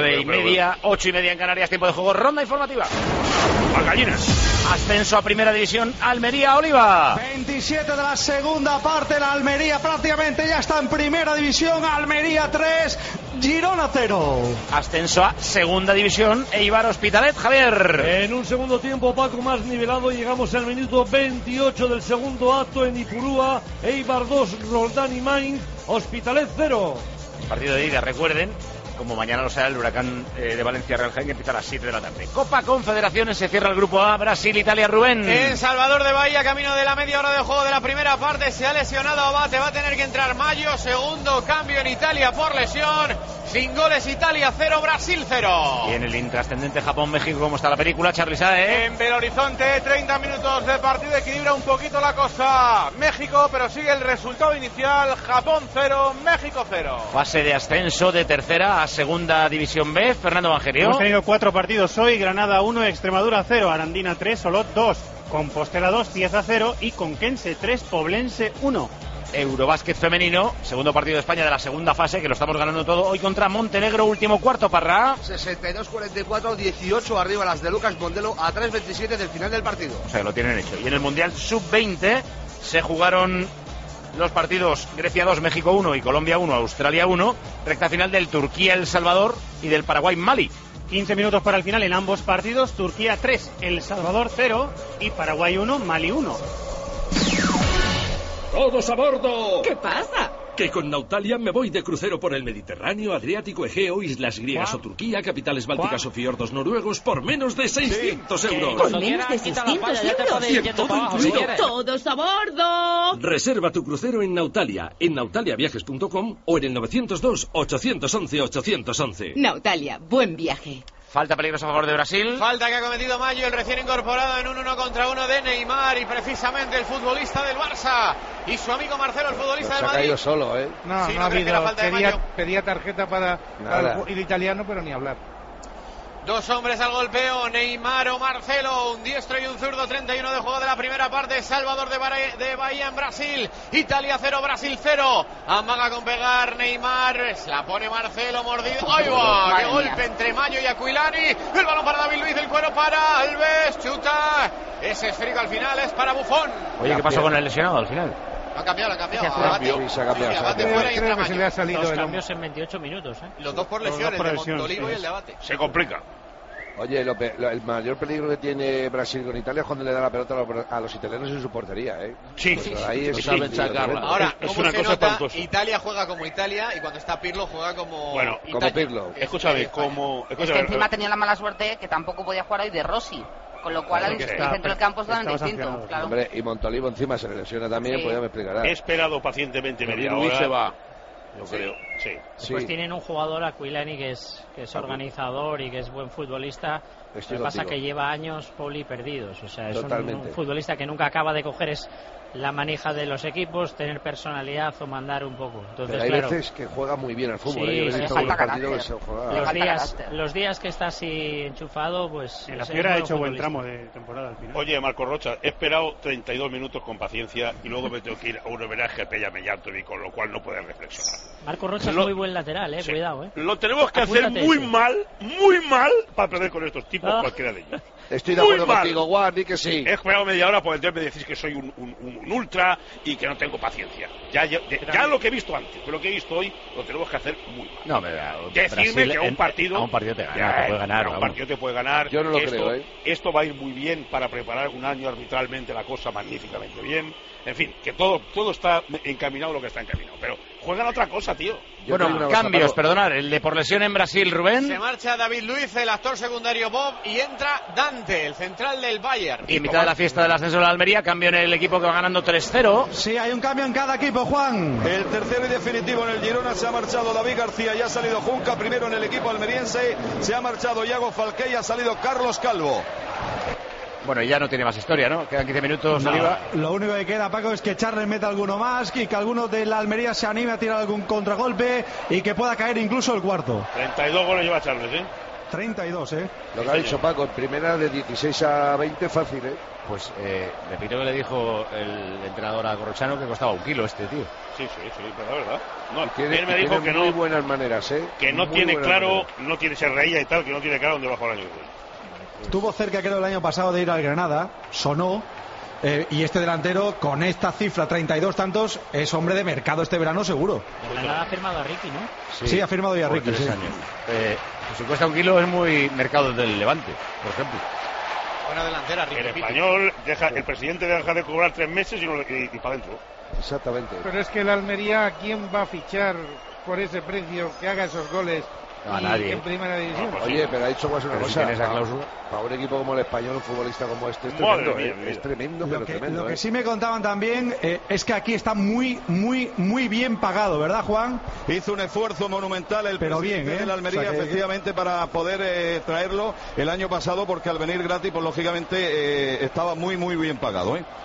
9:30, 8:30 en Canarias, tiempo de juego, ronda informativa. ¡Al gallinas! Ascenso a primera división, Almería, Oliva. 27 de la segunda parte, la Almería prácticamente ya está en primera división, Almería 3, Girona 0. Ascenso a segunda división, Eibar Hospitalet, Javier. En un segundo tiempo, Paco, más nivelado, llegamos al minuto 28 del segundo acto en Ipurúa. Eibar 2, Roldán y Mainz, Hospitalet 0. Partido de ida, recuerden, como mañana lo será el Huracán de Valencia Real Jaén, que empieza a las 7 de la tarde. Copa Confederaciones, se cierra el grupo A, Brasil, Italia, Rubén. En Salvador de Bahía, camino de la media hora de juego de la primera parte, se ha lesionado Abate, va a tener que entrar Mayo, segundo cambio en Italia por lesión, sin goles Italia 0, Brasil 0. Y en el intrascendente Japón-México, ¿cómo está la película, Charly Sae? En Belo Horizonte, 30 minutos de partido, equilibra un poquito la cosa México, pero sigue el resultado inicial, Japón 0, México 0. Fase de ascenso de tercera a segunda división B, Fernando Bangerio. Hemos tenido 4 partidos hoy, Granada 1, Extremadura 0, Arandina 3, Solot 2, Compostela 2, Cieza 0 y Conquense 3, Poblense 1. Eurobásquet femenino, segundo partido de España de la segunda fase, que lo estamos ganando todo hoy contra Montenegro, último cuarto, Parra. 62-44, 18 arriba las de Lucas Mondelo a 3:27 del final del partido. O sea, que lo tienen hecho. Y en el Mundial Sub-20 se jugaron los partidos Grecia 2, México 1 y Colombia 1, Australia 1, recta final del Turquía-El Salvador y del Paraguay-Mali. 15 minutos para el final en ambos partidos, Turquía 3, El Salvador 0 y Paraguay 1, Mali 1. ¡Todos a bordo! ¿Qué pasa? Que con Nautalia me voy de crucero por el Mediterráneo, Adriático, Egeo, islas griegas o Turquía, capitales bálticas o fiordos noruegos por menos de 600 euros. ¿Con menos de 600 euros? Y en todo incluido. ¡Todos a bordo! Reserva tu crucero en Nautalia, en nautaliaviajes.com o en el 902-811-811. Nautalia, buen viaje. Falta peligrosa a favor de Brasil. Falta que ha cometido Mayo, el recién incorporado en un 1 contra 1 de Neymar y precisamente el futbolista del Barça y su amigo Marcelo, el futbolista Se del ha Madrid. caído solo, ¿eh? No, Sí, no ¿no ha crees que era habido. falta de Mayo? Pedía tarjeta para Nada. el italiano, pero ni hablar. Dos hombres al golpeo, Neymar o Marcelo, un diestro y un zurdo, 31 de juego de la primera parte, Salvador de Bahía en Brasil, Italia 0, Brasil 0, amaga con pegar Neymar, la pone Marcelo, mordido, ¡ay va! ¡Qué golpe entre Mayo y Aquilani! El balón para David Luiz, el cuero para Alves, chuta, ese esférico al final es para Buffon. Oye, ¿qué pasó con el lesionado al final? Ha cambiado, Abate. Sí, se ha cambiado. Abate fuera y entra Creo que se le Mayo. ha salido Dos el cambios en 28 minutos, ¿eh? Los dos por Los lesión, dos por el de lesión, Montolivo sí. y el de Abate. Se complica. Oye, el mayor peligro que tiene Brasil con Italia es cuando le da la pelota a los italianos en su portería, ¿eh? Sí, Pues ahí es saben sí, sacarla. Ahora, Es ¿cómo una se cosa nota? espantosa. Italia juega como Italia y cuando está Pirlo juega como Bueno, Italia. como Pirlo. Escúchame, como... Es que encima tenía la mala suerte que tampoco podía jugar hoy de Rossi, con lo cual Claro el que centro del campo es totalmente estaba distinto. sancionado, Claro. Hombre, y Montolivo encima se le lesiona también, Sí. pues ya me explicará. He esperado pacientemente media Luis hora. se va. Yo creo, sí. Después tienen un jugador, Aquilani, que es organizador y que es buen futbolista. Estoy Lo que pasa contigo. que lleva años, Poli, perdidos. O sea, es un Totalmente. futbolista que nunca acaba de coger la manija de los equipos, tener personalidad o mandar un poco. Entonces, Pero hay claro, veces que juega muy bien al fútbol. Sí, Yo he sí, visto falta un partido que carácter. se juega. los días que está así enchufado, pues... En la es Fiera ha buen hecho buen futbolista. tramo de temporada al final. Oye, Marco Rocha, he esperado 32 minutos con paciencia y luego me tengo que ir a un homenaje a Pella Mellantovic, con lo cual no puedes reflexionar. Marco Rocha es Lo- muy buen lateral, Sí. cuidado, Lo tenemos que hacer Apúntate muy eso. mal para perder con estos tipos, Ah. cualquiera de ellos. Estoy de Muy acuerdo mal. contigo, Juan, y que sí. He esperado media hora por entonces me decís que soy un ultra y que no tengo paciencia. Ya lo que he visto antes, pero lo que he visto hoy lo tenemos que hacer muy mal. No, pero Decirme que a un partido te gana, te puede ganar. a un vamos. partido te puede ganar. Yo no lo esto, creo, ¿eh? Esto va a ir muy bien para preparar un año arbitralmente la cosa magníficamente bien. En fin, que todo está encaminado lo que está encaminado. Pero juegan a otra cosa, tío. Bueno, cambios, perdonad, el de por lesión en Brasil, Rubén. Se marcha David Luiz, el actor secundario Bob, y entra Dante, el central del Bayern. Y en mitad de la fiesta del ascenso de la Almería, cambio en el equipo que va ganando 3-0. Sí, hay un cambio en cada equipo, Juan. El tercero y definitivo en el Girona, se ha marchado David García y ha salido Junca. Primero en el equipo almeriense, se ha marchado Iago Falqué y ha salido Carlos Calvo. Bueno, y ya no tiene más historia, ¿no? Quedan 15 minutos, Oliva. Lo único que queda, Paco, es que Charles meta alguno más y que alguno de la Almería se anime a tirar algún contragolpe y que pueda caer incluso el cuarto. 32 goles lleva Charles, ¿eh? 32, ¿eh? Lo que ha dicho Paco, en primera de 16 a 20, fácil, ¿eh? Pues repito que le dijo el entrenador a Corrochano que costaba 1 kilo este tío. Sí, pero la verdad. No, tiene, él me dijo que muy no. buenas maneras, ¿eh? Que no muy tiene claro, maneras. no tiene ser reía y tal, que no tiene claro dónde va a jugar el año que viene. Estuvo cerca, creo, el año pasado de ir al Granada, sonó, y este delantero, con esta cifra, 32 tantos, es hombre de mercado este verano seguro. El Granada ha firmado a Ricky, ¿no? Sí, ha firmado ya a Ricky, 3 sí. años. Pues si cuesta 1 kilo es muy mercado del Levante, por ejemplo. Buena delantera, Ricky. El español, el presidente deja de cobrar 3 meses y para adentro. Exactamente. Pero es que el Almería, ¿quién va a fichar por ese precio que haga esos goles? No, a nadie. En primera división. Oye, pero ha dicho una Pero si cosa. tiene esa cláusula. Para un equipo como el español, un futbolista como este es Madre tremendo, mía, es tremendo, pero tremendo. Lo que sí me contaban también es que aquí está muy bien pagado, ¿verdad, Juan? Hizo un esfuerzo monumental el presidente de la Almería, O sea que... efectivamente, para poder traerlo el año pasado, porque al venir gratis, pues lógicamente estaba muy bien pagado, ¿eh?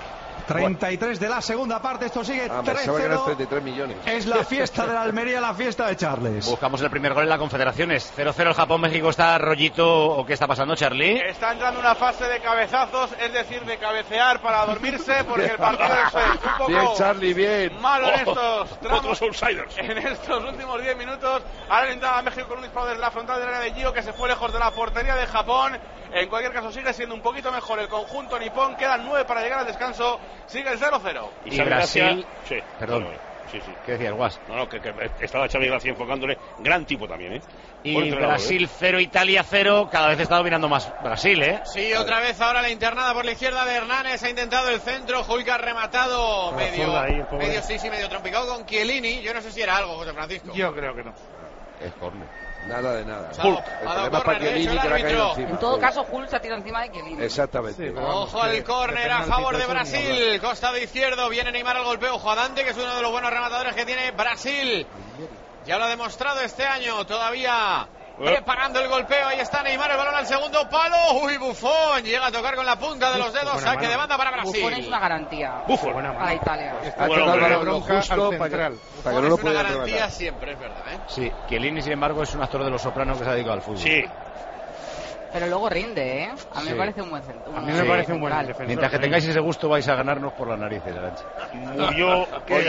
33 de la segunda parte, esto sigue 3-0. 33 millones. Es la fiesta de la Almería, la fiesta de Charles. Buscamos el primer gol en la Confederaciones. 0-0 el Japón-México. ¿Está rollito o qué está pasando, Charlie? Está entrando una fase de cabezazos, es decir, de cabecear para dormirse, porque el partido es un poco Bien, Charlie, bien. malo en estos tramos. Otros outsiders. En estos últimos 10 minutos, ahora entraba a México con un disparo desde la frontal del área de Gio, que se fue lejos de la portería de Japón. En cualquier caso, sigue siendo un poquito mejor el conjunto nipón. Quedan 9 para llegar al descanso. Sigue el 0-0. Y Brasil... Sí, perdón. Sí. ¿Qué decías, Guas? No, que estaba Xavi Gracia enfocándole. Gran tipo también, ¿eh? Y Brasil 0, Italia 0. Cada vez está dominando más Brasil, ¿eh? Sí, otra vez ahora la internada por la izquierda de Hernández. Ha intentado el centro. Hulk ha rematado medio trompicado con Chiellini. Yo no sé si era algo, José Francisco. Yo creo que no. Es córner. Nada de nada. Hulk. El problema es para Chiellini, que le ha caído encima. En todo caso, Hulk se ha tirado encima de Chiellini. Exactamente. Sí, Ojo al córner a favor de Brasil. Costado izquierdo. Viene Neymar al golpeo. Ojo a Dante, que es uno de los buenos rematadores que tiene Brasil. Ya lo ha demostrado este año. Todavía preparando el golpeo. Ahí está Neymar. El balón al segundo palo. Uy, Buffon. Llega a tocar con la punta de los dedos. Saque de banda para Brasil. Buffon es una garantía. Buffon. A Italia. Ha tocado el balón justo para que no lo Es una pueda garantía rematar. siempre, es verdad, ¿eh? Sí, Chiellini, sin embargo, es un actor de Los Sopranos que se ha dedicado al fútbol. Sí. Pero luego rinde, ¿eh? A mí me parece un buen centro. A mí me parece un buen defensor. Mientras que tengáis ese gusto, vais a ganarnos por las narices, Arancha. Murió.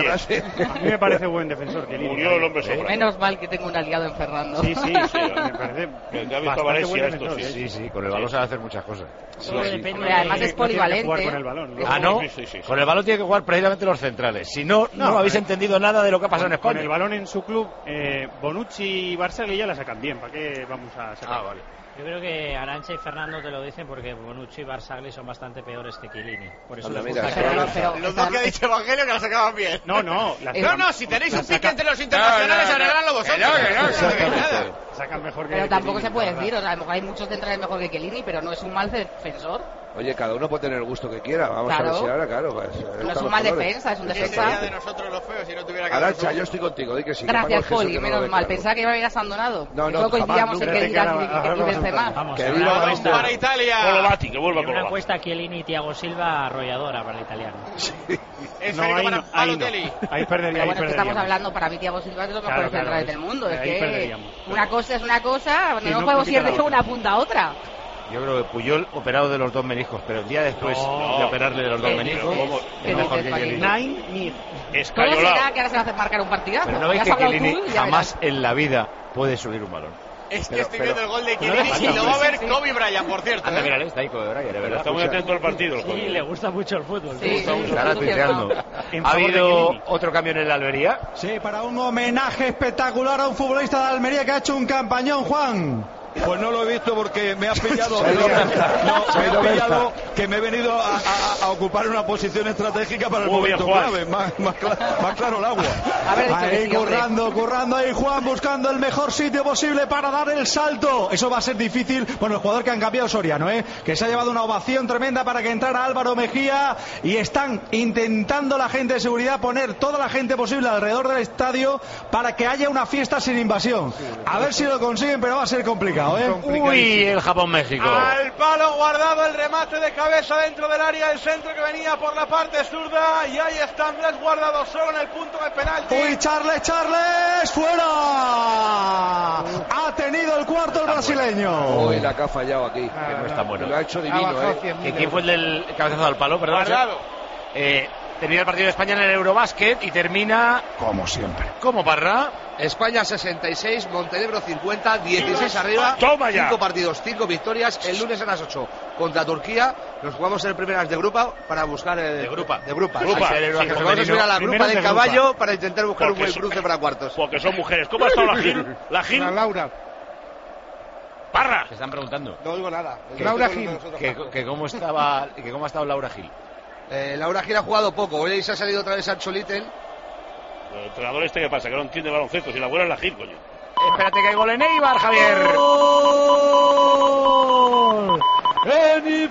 A mí me parece buen defensor. Murió el hombre sobrano. Menos mal que tengo un aliado en Fernando. Sí, me parece bastante buen defensor. Sí, con el balón sabe hacer muchas cosas. Hombre, además es polivalente. Con el balón, ¿no? Ah, ¿no? Sí. Con el balón tiene que jugar precisamente los centrales. Si no, no habéis entendido nada de lo que ha pasado en España. Con el balón en su club, Bonucci y Barzagli ya la sacan bien. ¿Para qué vamos a sacar? Vale. Yo creo que Arantxa y Fernando te lo dicen porque Bonucci y Barzagli son bastante peores que Chiellini. Por eso Anda, les mira, gusta Pero Los dos que ha dicho Evangelio que la sacaban bien. No. No, si tenéis un pique entre los internacionales, arregladlo vosotros. Sacan mejor que Pero tampoco Chiellini, se puede la verdad. decir, o sea, a lo mejor hay muchos centrales mejor que Chiellini, pero no es un mal defensor. Oye, cada uno puede tener el gusto que quiera. Vamos Claro. a ver si ahora, claro. Pues, No es un mal defensa, es un ¿Qué sería defensa. de nosotros los feos si no tuviera que Arancha, yo estoy contigo, di que sí. que Gracias, Paco es Poli, que no lo menos ve mal. claro. Pensaba que me habías abandonado. No, Solo coincidíamos en que nunca. Dirán y Benzema. Vamos, Que ahora viva una la encuesta- Para Italia. Colomati, que vuelva en una Colomati. encuesta Chiellini y Thiago Silva arrolladora para el italiano. Esférico para Balotelli. Ahí perdería, Pero bueno, es que estamos hablando, para mí Thiago Silva es de los mejores centrales del mundo. Es ahí que perderíamos. una cosa es una cosa, Sí, no no podemos quita ir la de otra. una punta a otra. Yo creo que Puyol operado de los dos meniscos, pero el día después de operarle de los dos meniscos ¿Qué es mejor que dices, Chiellini. Nine Mir. Todo Escayolado. será que ahora se va a hacer marcar un partidazo. Pero no Ya veis has que hablado Chiellini tú y ya jamás en la vida puede subir un balón. Es que Pero- estoy pero- viendo el gol de pero Chiellini no y lo va a ver sí. Kobe Bryant, por cierto. Anda, mira, está ahí Kobe Bryant, de verdad. Está muy atento al partido. el Sí, joven. le gusta mucho el fútbol. Sí, Estará tuiteando. En ¿Ha favor de habido Chiellini. otro cambio en el Almería? Sí, para un homenaje espectacular a un futbolista de Almería que ha hecho un campañón, Juan. Pues no lo he visto porque me has pillado. Me has pillado que me he venido a ocupar una posición estratégica para el momento clave. Más claro el agua. Ahí currando ahí Juan, buscando el mejor sitio posible para dar el salto. Eso va a ser difícil. Bueno, el jugador que han cambiado Soriano, que se ha llevado una ovación tremenda para que entrara Álvaro Mejía, y están intentando la gente de seguridad poner toda la gente posible alrededor del estadio para que haya una fiesta sin invasión. A ver si lo consiguen, pero va a ser complicado, Uy, el Japón-México. Al palo guardado, el remate de cabeza dentro del área, el centro que venía por la parte zurda, y ahí está Andrés Guardado solo en el punto de penalti. Uy, Charles, fuera. Ha tenido el cuarto el brasileño. Uy, la que ha fallado aquí, que no está bueno. Lo ha hecho divino, ¿Y quién fue el del cabezazo al palo? Perdón. Guardado. Termina el partido de España en el Eurobásquet y termina como siempre. ¿Cómo, Parra? España 66, Montenegro 50, 16 arriba. Toma ya. 5 partidos, 5 victorias. El lunes a las 8 contra Turquía. Nos jugamos en primeras de grupo para buscar de grupa. De grupa. Nos vamos a subir a la grupa del caballo para intentar buscar un buen cruce para cuartos. Porque son mujeres. ¿Cómo ha estado la Gil? La Gil. Laura. Parra. Se están preguntando. No oigo nada. Laura Gil. Que cómo ha estado Laura Gil. Laura Gil ha jugado poco. Hoy se ha salido otra vez Sancho Little. El entrenador ¿qué pasa? Que no entiende baloncesto. Si la buena es la Gil, coño. Espérate que hay gol en Eibar, Javier. ¡Gol! En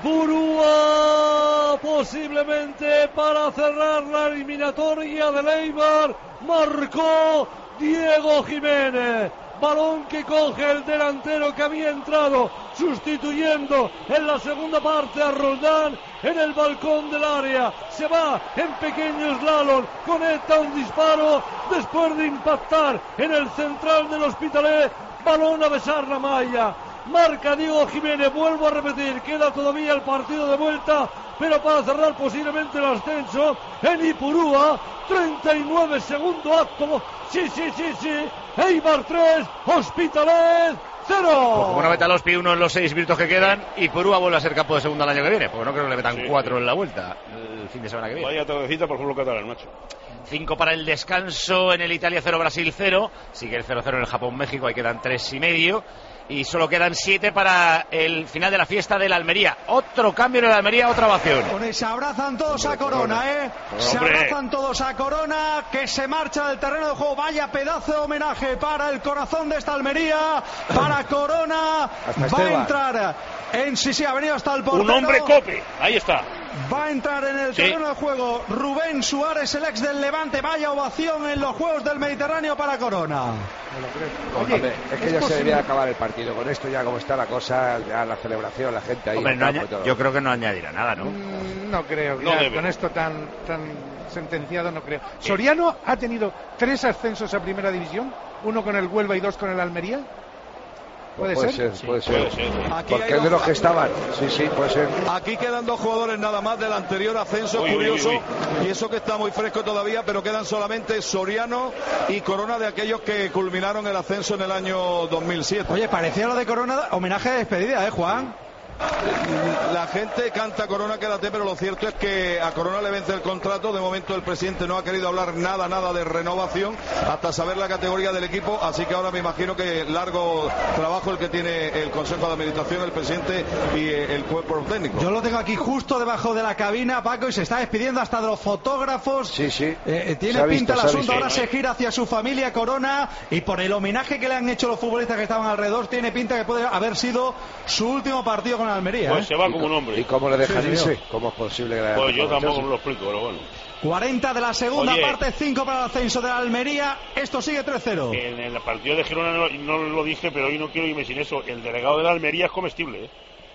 Ipurúa, posiblemente para cerrar la eliminatoria del Eibar, marcó Diego Jiménez. Balón que coge el delantero que había entrado sustituyendo en la segunda parte a Roldán en el balcón del área. Se va en pequeño slalom, conecta un disparo después de impactar en el central del Hospitalet. Balón a besar la malla. Marca Diego Jiménez, vuelvo a repetir, queda todavía el partido de vuelta, pero para cerrar posiblemente el ascenso en Ipurúa, 39 segundo acto, sí, Eibar 3, Hospitalet 0. Pues como no meta los Pi 1 en los 6 minutos que quedan, Ipurúa vuelve a ser campo de segunda el año que viene, porque no creo que le metan 4 en la vuelta el fin de semana que viene. Vaya tardecita por fútbol catalán, macho. 5 para el descanso en el Italia 0, Brasil 0, sigue el 0-0 en el Japón-México, ahí quedan 3,5. Y solo quedan 7 para el final de la fiesta del Almería. Otro cambio en el Almería, otra ovación. Se abrazan todos a Corona, Se abrazan todos a Corona, que se marcha del terreno de juego. Vaya pedazo de homenaje para el corazón de esta Almería, para Corona. Va a entrar en ha venido hasta el portero. Un hombre cope, ahí está. Va a entrar en el terreno de juego Rubén Suárez, el ex del Levante. Vaya ovación en los Juegos del Mediterráneo para Corona. Oye, es que ya se debía acabar el partido. Con esto ya como está la cosa, ya la celebración, la gente ahí. Hombre, yo creo que no añadirá nada, ¿no? No creo. Con esto tan sentenciado no creo. Soriano ha tenido 3 ascensos a primera división, 1 con el Huelva y 2 con el Almería. ¿Puede ser? Puede ser. Porque es de los que estaban. Sí, puede ser. Aquí quedan 2 jugadores nada más del anterior ascenso, curioso. Y eso que está muy fresco todavía, pero quedan solamente Soriano y Corona, de aquellos que culminaron el ascenso en el año 2007. Oye, parecía lo de Corona, homenaje de despedida, Juan. La gente canta Corona, quédate, pero lo cierto es que a Corona le vence el contrato. De momento el presidente no ha querido hablar nada de renovación hasta saber la categoría del equipo, así que ahora me imagino que largo trabajo el que tiene el Consejo de Administración, el presidente y el cuerpo técnico. Yo lo tengo aquí justo debajo de la cabina, Paco, y se está despidiendo hasta de los fotógrafos. Sí. Tiene pinta el asunto, ahora se gira hacia su familia Corona, y por el homenaje que le han hecho los futbolistas que estaban alrededor, tiene pinta que puede haber sido su último partido con Almería. Pues se va como un hombre. ¿Y cómo le dejan irse? ¿Cómo es posible que le Pues yo tampoco me lo explico, pero bueno. 40 de la segunda parte, 5 para el ascenso de la Almería. Esto sigue 3-0. En el partido de Girona no lo dije, pero hoy no quiero irme sin eso. El delegado de la Almería es comestible,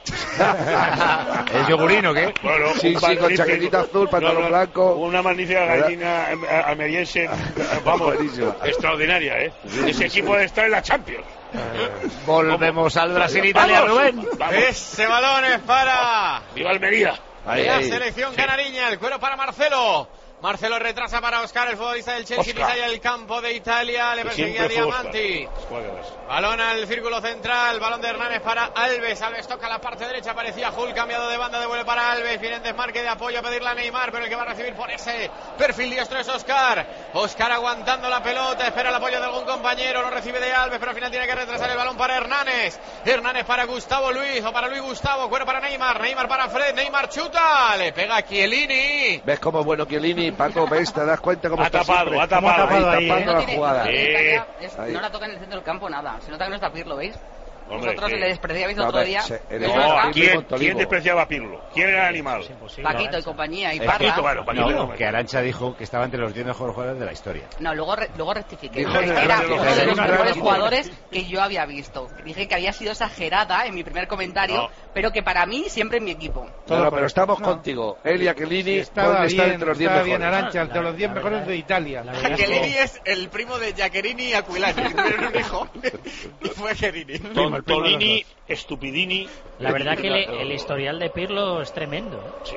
¿El yogurino qué? Bueno, sí, con chaquetita azul, pantalón blanco. Una magnífica gallina almeriense, vamos, extraordinaria, Ese equipo debe estar en la Champions. Volvemos al Brasil-Italia, Rubén. Ese balón es para... ¡Viva Almería! La selección canariña, el cuero para Marcelo. Marcelo retrasa para Oscar, el futbolista del Chelsea, pisa ya el campo de Italia, le perseguía Diamanti. Balón al círculo central, balón de Hernández para Alves. Alves toca la parte derecha, aparecía Hull, cambiado de banda, devuelve para Alves. Viene en desmarque de apoyo a pedirle a Neymar, pero el que va a recibir por ese perfil diestro es Oscar. Oscar aguantando la pelota, espera el apoyo de algún compañero, lo recibe de Alves, pero al final tiene que retrasar el balón para Hernández. Hernández para Gustavo Luis, o para Luis Gustavo, cuero para Neymar, Neymar para Fred, Neymar chuta, le pega a Chiellini. ¿Ves cómo es bueno Chiellini? Paco, ¿ves? ¿Te das cuenta cómo está tapado, siempre? ha tapado ahí, tapando la jugada. No la toca en el centro del campo nada, se nota que no está Pirlo, ¿veis? Hombre, vosotros le despreciabais no, otro día. ¿Quién despreciaba a Pirlo? ¿Quién era el animal? Paquito y compañía y Paquito, Parra. bueno, No, que Arantxa dijo que estaba entre los 10 mejores jugadores de la historia. No, luego rectifiqué. Dijo Era que uno de los no, mejores no, jugadores que yo había visto. Dije que había sido exagerada en mi primer comentario, pero que para mí siempre en mi equipo. No, pero estamos contigo. Él y Chiellini Estaba estar bien, entre los 10 estaba mejores. bien Arantxa, entre los 10 mejores de Italia. Chiellini es el primo de Giaccherini y Aquilani, que tuvieron un hijo. Y fue Chiellini. Tontolini, Stupidini. La verdad que el historial de Pirlo es tremendo. Sí.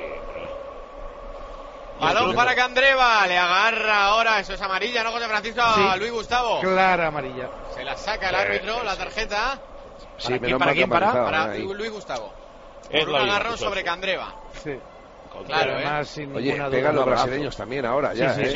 Balón para Candreva, le agarra ahora, eso es amarilla, ¿no, José Francisco? A Luis Gustavo. Clara amarilla. Se la saca el árbitro, la tarjeta. Sí, ¿Para quién? Para Luis Gustavo. Por un agarrón sobre Candreva. Sí. Claro, además, sin Oye, ninguna pegan duda. los brasileños también ahora, ya. Sí,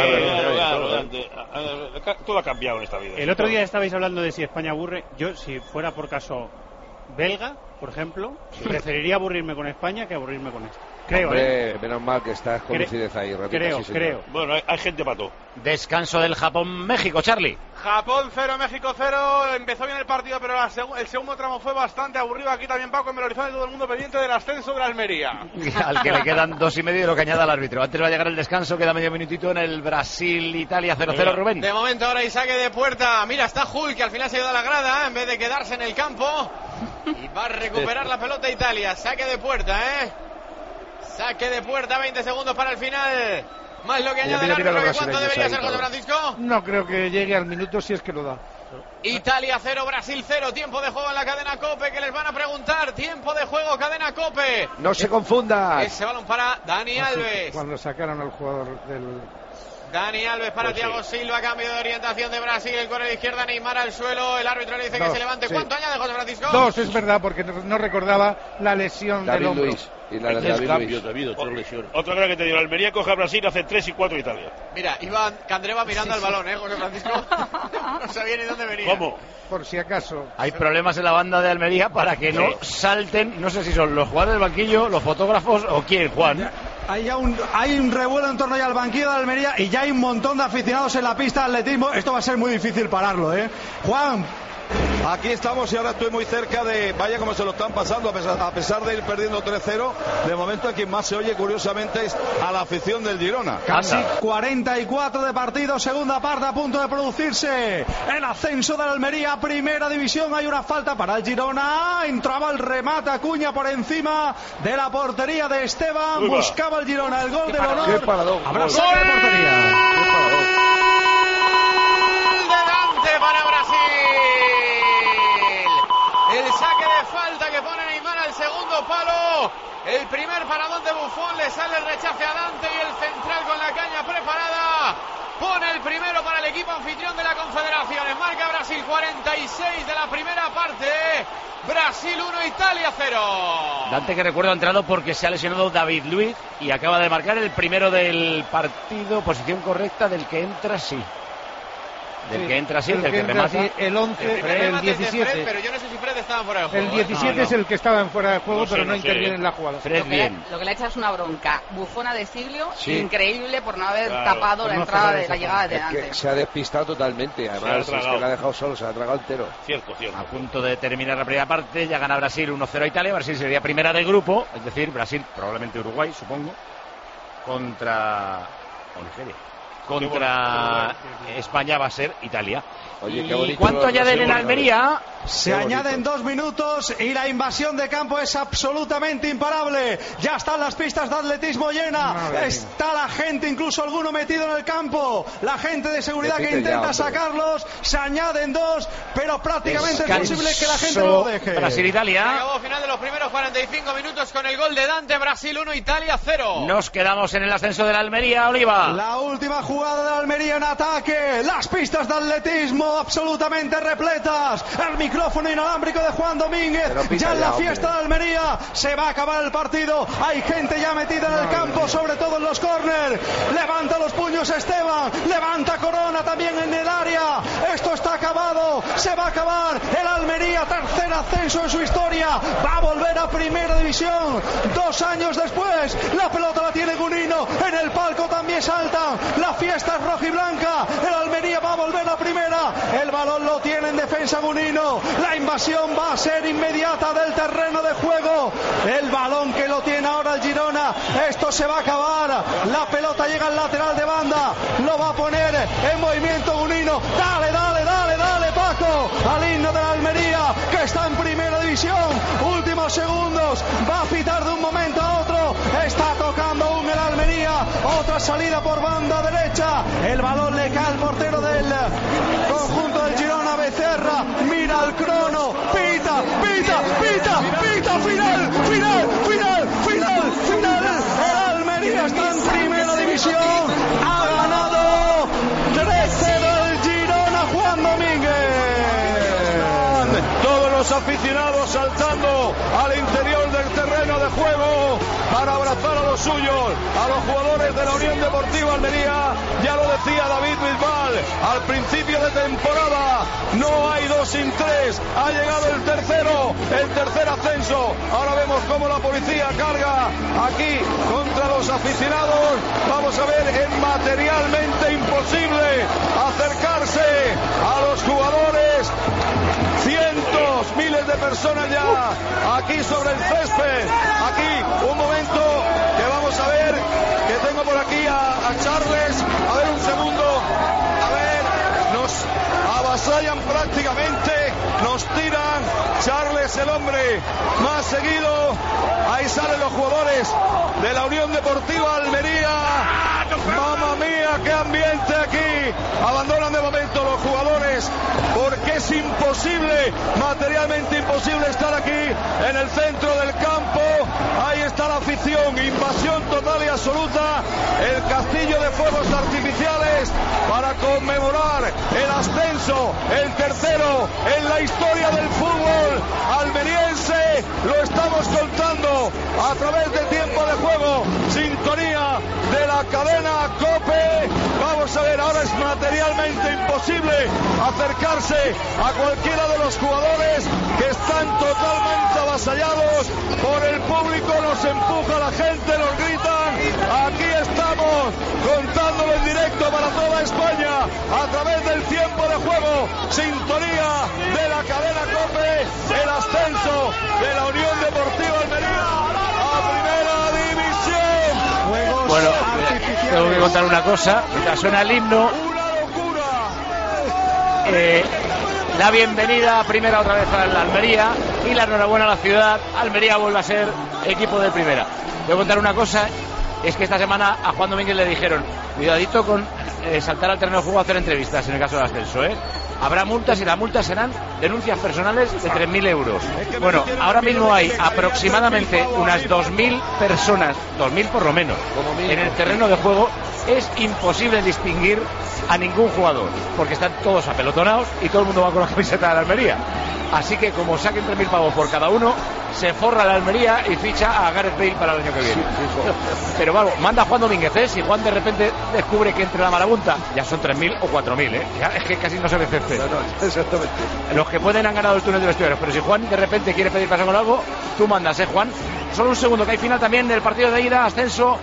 todo ha cambiado en esta vida. El otro día estabais hablando de si España aburre. Yo, si fuera por caso belga, por ejemplo, preferiría aburrirme con España que aburrirme con esto. Creo, Hombre, menos mal que estás con lucidez ahí, Ratita, creo. Bueno, hay gente para todo. Descanso del Japón-México, Charlie. Japón 0, México 0. Empezó bien el partido, pero el segundo tramo fue bastante aburrido. Aquí también Paco en el horizonte, todo el mundo pendiente del ascenso de la Almería. Al que le quedan 2,5 de lo que añada el árbitro. Antes va a llegar el descanso, queda medio minutito en el Brasil-Italia 0-0, Rubén. De momento ahora hay saque de puerta. Mira, está Hull, que al final se ha ido a la grada, en vez de quedarse en el campo. Y va a recuperar la pelota Italia. Saque de puerta, Saque de puerta, 20 segundos para el final. Más lo que añade el árbitro, que ¿cuánto debería ser, José Francisco? No creo que llegue al minuto si es que lo da. Italia 0, Brasil 0. Tiempo de juego en la cadena COPE, que les van a preguntar. Tiempo de juego, cadena COPE. No se confunda. Ese balón para Dani Alves. Cuando sacaron al jugador del... Dani Alves para Thiago Silva, cambio de orientación de Brasil, el corner de izquierda, Neymar al suelo, el árbitro le dice que se levante. ¿Cuánto añade, José Francisco? 2, es verdad, porque no recordaba la lesión del hombro. Luis. Y la de David Luis. Otra cosa que te digo, la Almería coge a Brasil, hace 3 y 4 Italia. Mira, iba Candreva mirando al balón, José Francisco. No sabía ni dónde venía. ¿Cómo? Por si acaso. Hay problemas en la banda de Almería para que no salten, no sé si son los jugadores del banquillo, los fotógrafos o quién, Juan. Hay un revuelo en torno ya al banquillo de Almería y ya hay un montón de aficionados en la pista de atletismo. Esto va a ser muy difícil pararlo, Juan. Aquí estamos y ahora estoy muy cerca de... Vaya como se lo están pasando a pesar de ir perdiendo 3-0. De momento a quien más se oye curiosamente es a la afición del Girona. Casi 44 de partido, segunda parte a punto de producirse. El ascenso de la Almería, primera división. Hay una falta para el Girona. Entraba el remate, Acuña por encima de la portería de Esteban. Buscaba el Girona el gol del honor. Qué paradón. Habrá saque de portería. Delante para Brasil. El saque de falta que pone Neymar al segundo palo. El primer paradón de Buffon, le sale el rechace a Dante y el central con la caña preparada. Pone el primero para el equipo anfitrión de la Confederaciones. Marca Brasil 46 de la primera parte. Brasil 1, Italia 0. Dante, que recuerdo, ha entrado porque se ha lesionado David Luiz y acaba de marcar el primero del partido. Posición correcta del que entra, sí. Del que entra, sí, del que remata. El 11, el 17. Fred, pero yo no sé si Fred estaba fuera de juego. El 17 es el que estaba en fuera de juego, pero no interviene en la jugada. Fred bien. Lo que le ha hecho es una bronca bufona de siglo, Sí. increíble por no haber tapado la entrada de la llegada de Dante. Que se ha despistado totalmente. Además, es que la ha dejado solo, se la ha tragado entero. Cierto. A punto de terminar la primera parte, ya gana Brasil 1-0 a Italia. Brasil sería primera de grupo, es decir, Brasil, probablemente Uruguay, supongo, contra Nigeria. contra España va a ser Italia. Oye, qué ¿Y bonito cuánto los añaden en brasileños. Almería? Se añaden 2 minutos y la invasión de campo es absolutamente imparable. Ya están las pistas de atletismo llenas. Está la gente, incluso alguno metido en el campo. La gente de seguridad que intenta sacarlos. Se añaden 2, pero prácticamente es posible que la gente lo deje. Brasil-Italia. Acabó final de los primeros 45 minutos con el gol de Dante. Brasil 1, Italia 0. Nos quedamos en el ascenso de la Almería, Oliva. La última jugada de la Almería en ataque. Las pistas de atletismo absolutamente repletas. El micrófono inalámbrico de Juan Domínguez. Ya en la fiesta de Almería. Se va a acabar el partido. Hay gente ya metida en el campo, sobre todo en los córner. Levanta los puños Esteban. Levanta Corona también en el área. Esto está acabado. Se va a acabar. El Almería, tercer ascenso en su historia. Va a volver a primera división. 2 años después. La pelota la tiene Gunino. En el palco también saltan. La fiesta es roja y blanca. El Almería va a volver a primera. El balón lo tiene en defensa Gunino. La invasión va a ser inmediata del terreno de juego. El balón que lo tiene ahora el Girona. Esto se va a acabar. La pelota llega al lateral de banda. Lo va a poner en movimiento Gunino. Dale, dale, dale, dale, Paco. Al himno de la Almería, que está en primera división. Últimos segundos. Va a pitar de un momento a otro. Está tocando aún el Almería. Otra salida por banda derecha. El balón le cae al portero del conjunto del Girona, Becerra. Mira el crono. Pita, pita, pita, pita. Final, final, final, final, final. El Almería está en primera división. Ha ganado 3-0 el Girona, Juan Domínguez. Todos los aficionados saltando al interior del terreno de juego para abrazar a los suyos, a los jugadores de la Unión Deportiva Almería. Ya lo decía David Bisbal al principio de temporada, no hay 2 sin 3, ha llegado el tercer ascenso. Ahora vemos cómo la policía carga aquí contra los aficionados. Vamos a ver, es materialmente imposible acercarse a los jugadores. Cientos, miles de personas ya aquí sobre el césped. Aquí, un momento que vamos a ver, que tengo por aquí a Charles. A ver, un segundo. A ver, nos avasallan prácticamente, nos tiran. Charles, el hombre más seguido. Ahí salen los jugadores de la Unión Deportiva Almería. ¡Mamma mía, qué ambiente aquí! Abandonan de momento los jugadores porque es imposible, materialmente imposible estar aquí en el centro del campo. Ahí está la afición, invasión total y absoluta. El castillo de fuegos artificiales para conmemorar el ascenso, el tercero en la historia del fútbol almeriense. Lo estamos contando a través de Tiempo de Juego, sintonía de la cadena COPE. Vamos a ver, ahora es materialmente imposible acercarse a cualquiera de los jugadores que están totalmente avasallados por el público. Nos empuja la gente, nos gritan. Aquí estamos contándolo en directo para toda España a través del Tiempo de Juego, sintonía de la cadena COPE, el ascenso de la Unión Deportiva Almería a primera división. Bueno, tengo que contar una cosa. Mientras suena el himno, la bienvenida a primera otra vez a la Almería y la enhorabuena a la ciudad. Almería vuelve a ser equipo de primera. Tengo que contar una cosa, es que esta semana a Juan Domínguez le dijeron, cuidadito con saltar al terreno de juego a hacer entrevistas en el caso del ascenso, Habrá multas y las multas serán denuncias personales de 3.000 euros. Bueno, ahora mismo hay aproximadamente unas 2.000 personas, 2.000 por lo menos, en el terreno de juego. Es imposible distinguir a ningún jugador, porque están todos apelotonados y todo el mundo va con la camiseta de la Almería. Así que como saquen 3.000 pavos por cada uno, se forra la Almería y ficha a Gareth Bale para el año que viene. Pero vamos, manda Juan Domínguez, si Juan de repente descubre que entre la marabunta ya son 3.000 o 4.000, ya es que casi no se ve césped. No, exactamente. Los que pueden han ganado el túnel de vestuarios, pero si Juan de repente quiere pedir paso con algo, tú mandas, Juan. Solo un segundo, que hay final también del partido de ida, ascenso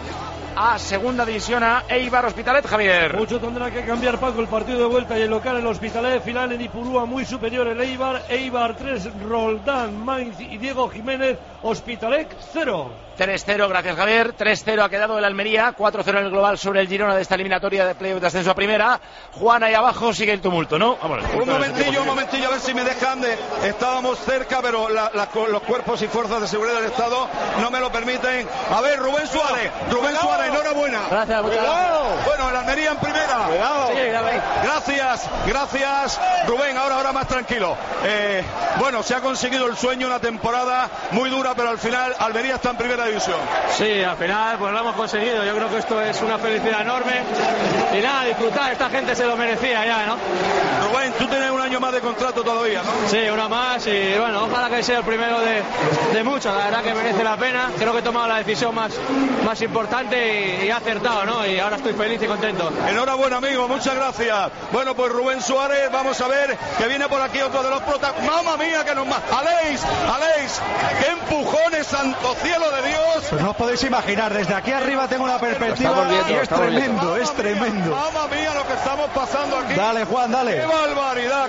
a segunda división a Eibar Hospitalet, Javier. Mucho tendrá que cambiar, Paco, el partido de vuelta y el local en el Hospitalet. Final en Ipurúa, muy superior el Eibar. Eibar 3, Roldán, Mainz y Diego Jiménez. Hospitalet 0. 3-0, gracias Javier. 3-0 ha quedado el Almería, 4-0 en el global sobre el Girona de esta eliminatoria de playoff de ascenso a primera. Juan, ahí abajo sigue el tumulto, ¿no? Vamos, un momentillo, a ver si me dejan de... Estábamos cerca, pero los cuerpos y fuerzas de seguridad del Estado no me lo permiten. A ver, Rubén Suárez, enhorabuena. Gracias, bueno, el Almería en primera. Cuidado. Sí, gracias, Rubén, ahora más tranquilo. Bueno, se ha conseguido el sueño, una temporada muy dura, pero al final Almería está en primera división. Sí, al final pues lo hemos conseguido. Yo creo que esto es una felicidad enorme y nada, disfrutar, esta gente se lo merecía ya, ¿no? Rubén, tú tienes un año más de contrato todavía, ¿no? Sí, uno más y bueno, ojalá que sea el primero de muchos. La verdad que merece la pena. Creo que he tomado la decisión más importante y he acertado, ¿no? Y ahora estoy feliz y contento. Enhorabuena, amigo, muchas gracias. Bueno, pues Rubén Suárez, vamos a ver que viene por aquí otro de los protagonistas. ¡Mamma mía, que nos más! ¡Aleix! ¡Qué empujones, santo cielo de Dios! Pues no os podéis imaginar, desde aquí arriba tengo una perspectiva y es tremendo. ¡Mamma mía, lo que estamos pasando aquí! Dale, Juan, dale. ¡Qué barbaridad!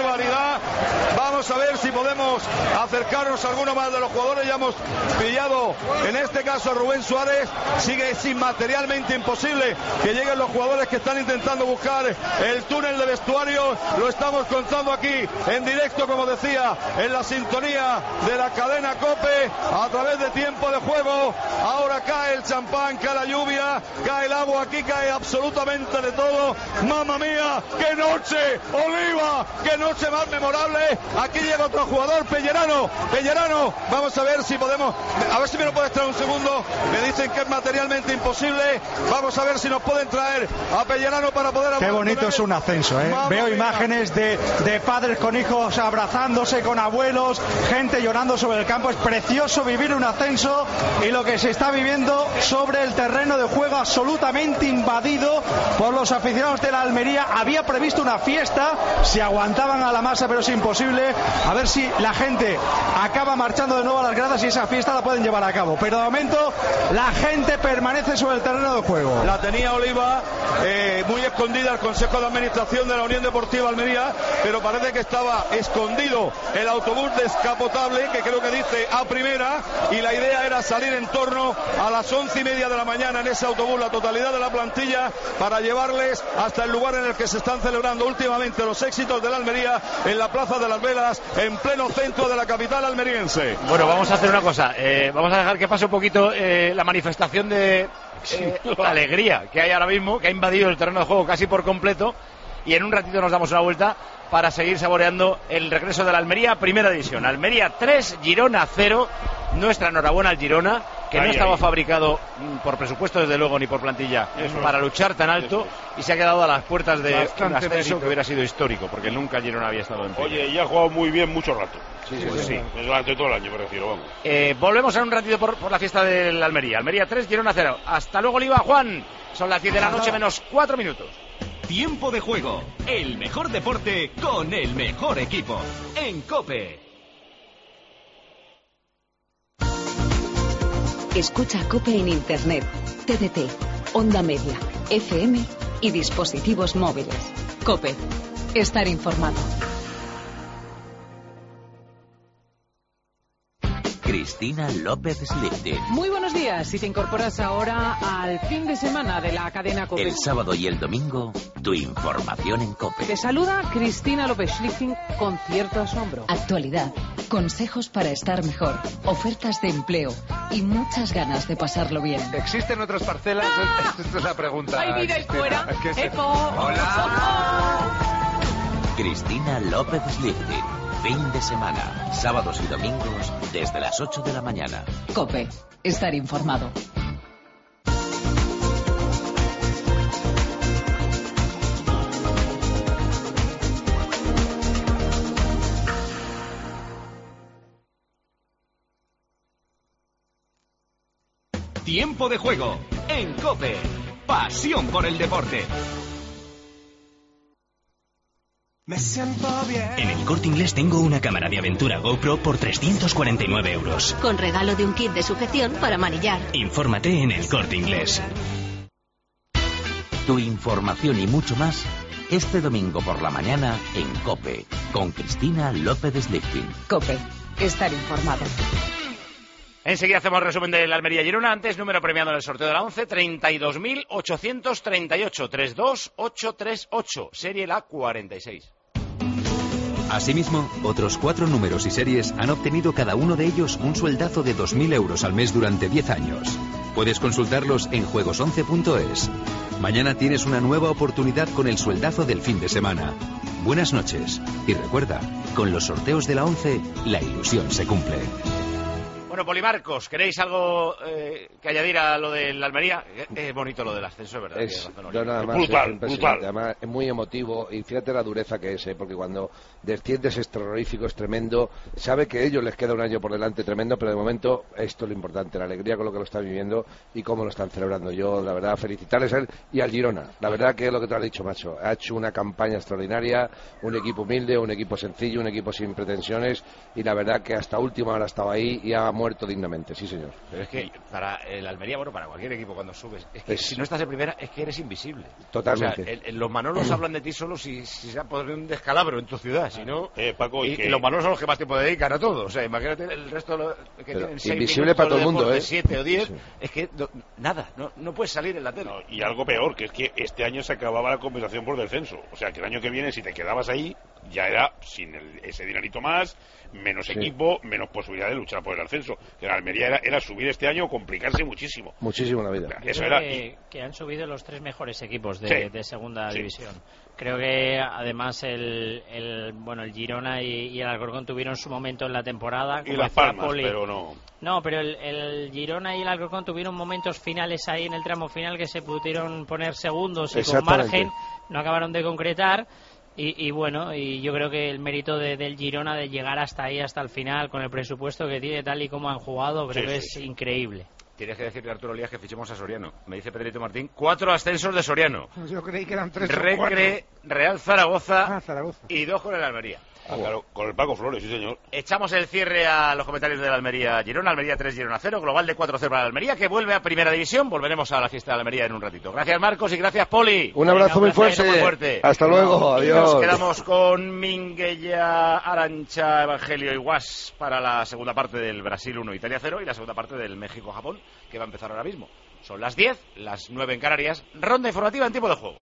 Vamos a ver si podemos acercarnos a alguno más de los jugadores. Ya hemos pillado, en este caso, a Rubén Suárez. Sigue materialmente imposible que lleguen los jugadores que están intentando buscar el túnel de vestuario. Lo estamos contando aquí en directo, como decía, en la sintonía de la cadena COPE, a través de Tiempo de Juego. Ahora cae el champán, cae la lluvia, cae el agua, aquí cae absolutamente de todo. ¡Mamma mía! ¡Qué noche! ¡Oliva! ¡Qué noche más memorable! Aquí llega otro jugador, Pellerano, vamos a ver si podemos, a ver si me lo puedes traer un segundo. Me dicen que es materialmente imposible. Vamos a ver si nos pueden traer a Pellerano para poder... Qué bonito es un ascenso, ¿eh? Veo imágenes de padres con hijos abrazándose, con abuelos, gente llorando sobre el campo. Es precioso vivir un ascenso y lo que se está viviendo sobre el terreno de juego absolutamente invadido por los aficionados de la Almería. Había previsto una fiesta, se aguantaban a la masa, pero es imposible. A ver si la gente acaba marchando de nuevo a las gradas y esa fiesta la pueden llevar a cabo. Pero de momento la gente permanece sobre el terreno de juego. La tenía Oliva muy escondida el Consejo de Administración de la Unión Deportiva Almería, pero parece que estaba escondido el autobús descapotable, que creo que dice a primera, y la idea era salir en torno a las 11:30 de la mañana en ese autobús, la totalidad de la plantilla, para llevarles hasta el lugar en el que se están celebrando últimamente los éxitos de la Almería, en la Plaza de las Velas, en pleno centro de la capital almeriense. Bueno, vamos a hacer una cosa, vamos a dejar que pase un poquito la manifestación de alegría que hay ahora mismo, que ha invadido el terreno de juego casi por completo, y en un ratito nos damos una vuelta para seguir saboreando el regreso de la Almería a Primera División. Almería 3, Girona 0. Nuestra enhorabuena al Girona, que no estaba fabricado por presupuesto, desde luego, ni por plantilla, para luchar tan alto, y se ha quedado a las puertas de un ascenso que hubiera sido histórico, porque nunca el Girona había estado en pie. Oye, y ha jugado muy bien mucho rato. Sí. Durante todo el año, me refiero, vamos. Volvemos en un ratito por la fiesta del Almería. Almería 3, Girona 0. Hasta luego, Oliva. Juan, son las 10 de la noche menos 4 minutos. Tiempo de Juego, el mejor deporte con el mejor equipo. En COPE. Escucha COPE en Internet, TDT, onda media, FM y dispositivos móviles. COPE. Estar informado. Cristina López Slifty. Muy buenos días. Si te incorporas ahora al fin de semana de la cadena COPE. El sábado y el domingo, tu información en COPE. Te saluda Cristina López Slifty con cierto asombro. Actualidad, consejos para estar mejor, ofertas de empleo y muchas ganas de pasarlo bien. ¿Existen otras parcelas? ¡Ah! Esta es la pregunta. ¿Hay vida ahí fuera? ¡Eco! ¡Hola! Cristina López Slifty. Fin de semana, sábados y domingos, desde las 8 de la mañana. COPE. Estar informado. Tiempo de Juego en COPE. Pasión por el deporte. Me siento bien. En el Corte Inglés tengo una cámara de aventura GoPro por 349 €. Con regalo de un kit de sujeción para manillar. Infórmate en el Corte Inglés. Tu información y mucho más este domingo por la mañana en COPE con Cristina López Slichting. COPE. Estar informado. Enseguida hacemos resumen del Almería Girona. Antes, número premiado en el sorteo de la 11, 32.838, 32838, serie la 46. Asimismo, otros 4 números y series han obtenido cada uno de ellos un sueldazo de 2.000 € al mes durante 10 años. Puedes consultarlos en juegos11.es. Mañana tienes una nueva oportunidad con el sueldazo del fin de semana. Buenas noches. Y recuerda, con los sorteos de la 11, la ilusión se cumple. Bueno, Polimarcos, ¿queréis algo que añadir a lo del Almería? Es bonito lo del ascenso, ¿verdad? Yo nada más, brutal, es impresionante. brutal. Además, es muy emotivo y fíjate la dureza que es, porque cuando desciendes es terrorífico, es tremendo. Sabe que a ellos les queda un año por delante tremendo, pero de momento esto es lo importante, la alegría con lo que lo están viviendo y cómo lo están celebrando. Yo, la verdad, felicitarles a él y al Girona. La verdad que es lo que te has dicho, macho. Ha hecho una campaña extraordinaria, un equipo humilde, un equipo sencillo, un equipo sin pretensiones y la verdad que hasta última hora estaba ahí y ha muerto dignamente, sí señor. Pero es que para el Almería, bueno, para cualquier equipo cuando subes, es que si no estás en primera es que eres invisible. Totalmente. O sea, los Manolos hablan de ti solo si se ha podido un descalabro en tu ciudad, si no... Paco, y los Manolos son los que más tiempo dedican a todo. O sea, imagínate el resto que tienen 6 invisible para todo el mundo, 7 o 10, sí. Es que nada, no puedes salir en la tele. Y algo peor, que es que este año se acababa la compensación por descenso. O sea, que el año que viene, si te quedabas ahí, ya era sin ese dinerito más, menos equipo, menos posibilidad de luchar por el ascenso. Que la Almería era subir este año o complicarse muchísimo. Muchísimo la vida. Eso era que han subido los 3 mejores equipos de segunda división. Creo que además el Girona y el Alcorcón tuvieron su momento en la temporada. Y Las Palmas, pero no. No, pero el Girona y el Alcorcón tuvieron momentos finales ahí en el tramo final que se pudieron poner segundos y con margen no acabaron de concretar. Y bueno, y yo creo que el mérito del Girona de llegar hasta ahí, hasta el final, con el presupuesto que tiene, tal y como han jugado, creo que es increíble. Tienes que decirle a Arturo Elías que fichemos a Soriano. Me dice Pedrito Martín, 4 ascensos de Soriano. Yo creí que eran 3 o 4. Recre, Real Zaragoza, y 2 con el Almería. Claro, con el Paco Flores, sí señor. Echamos el cierre a los comentarios del Almería Girona. Almería 3, Girona 0, global de 4-0 para la Almería, que vuelve a Primera División. Volveremos a la fiesta de la Almería en un ratito. Gracias, Marcos, y gracias, Poli. Un abrazo muy fuerte. Hasta luego, adiós. Nos quedamos con Minguella, Arancha, Evangelio y Guas para la segunda parte del Brasil 1, Italia 0 y la segunda parte del México-Japón, que va a empezar ahora mismo. Son las 10, las 9 en Canarias. Ronda informativa en tiempo de juego.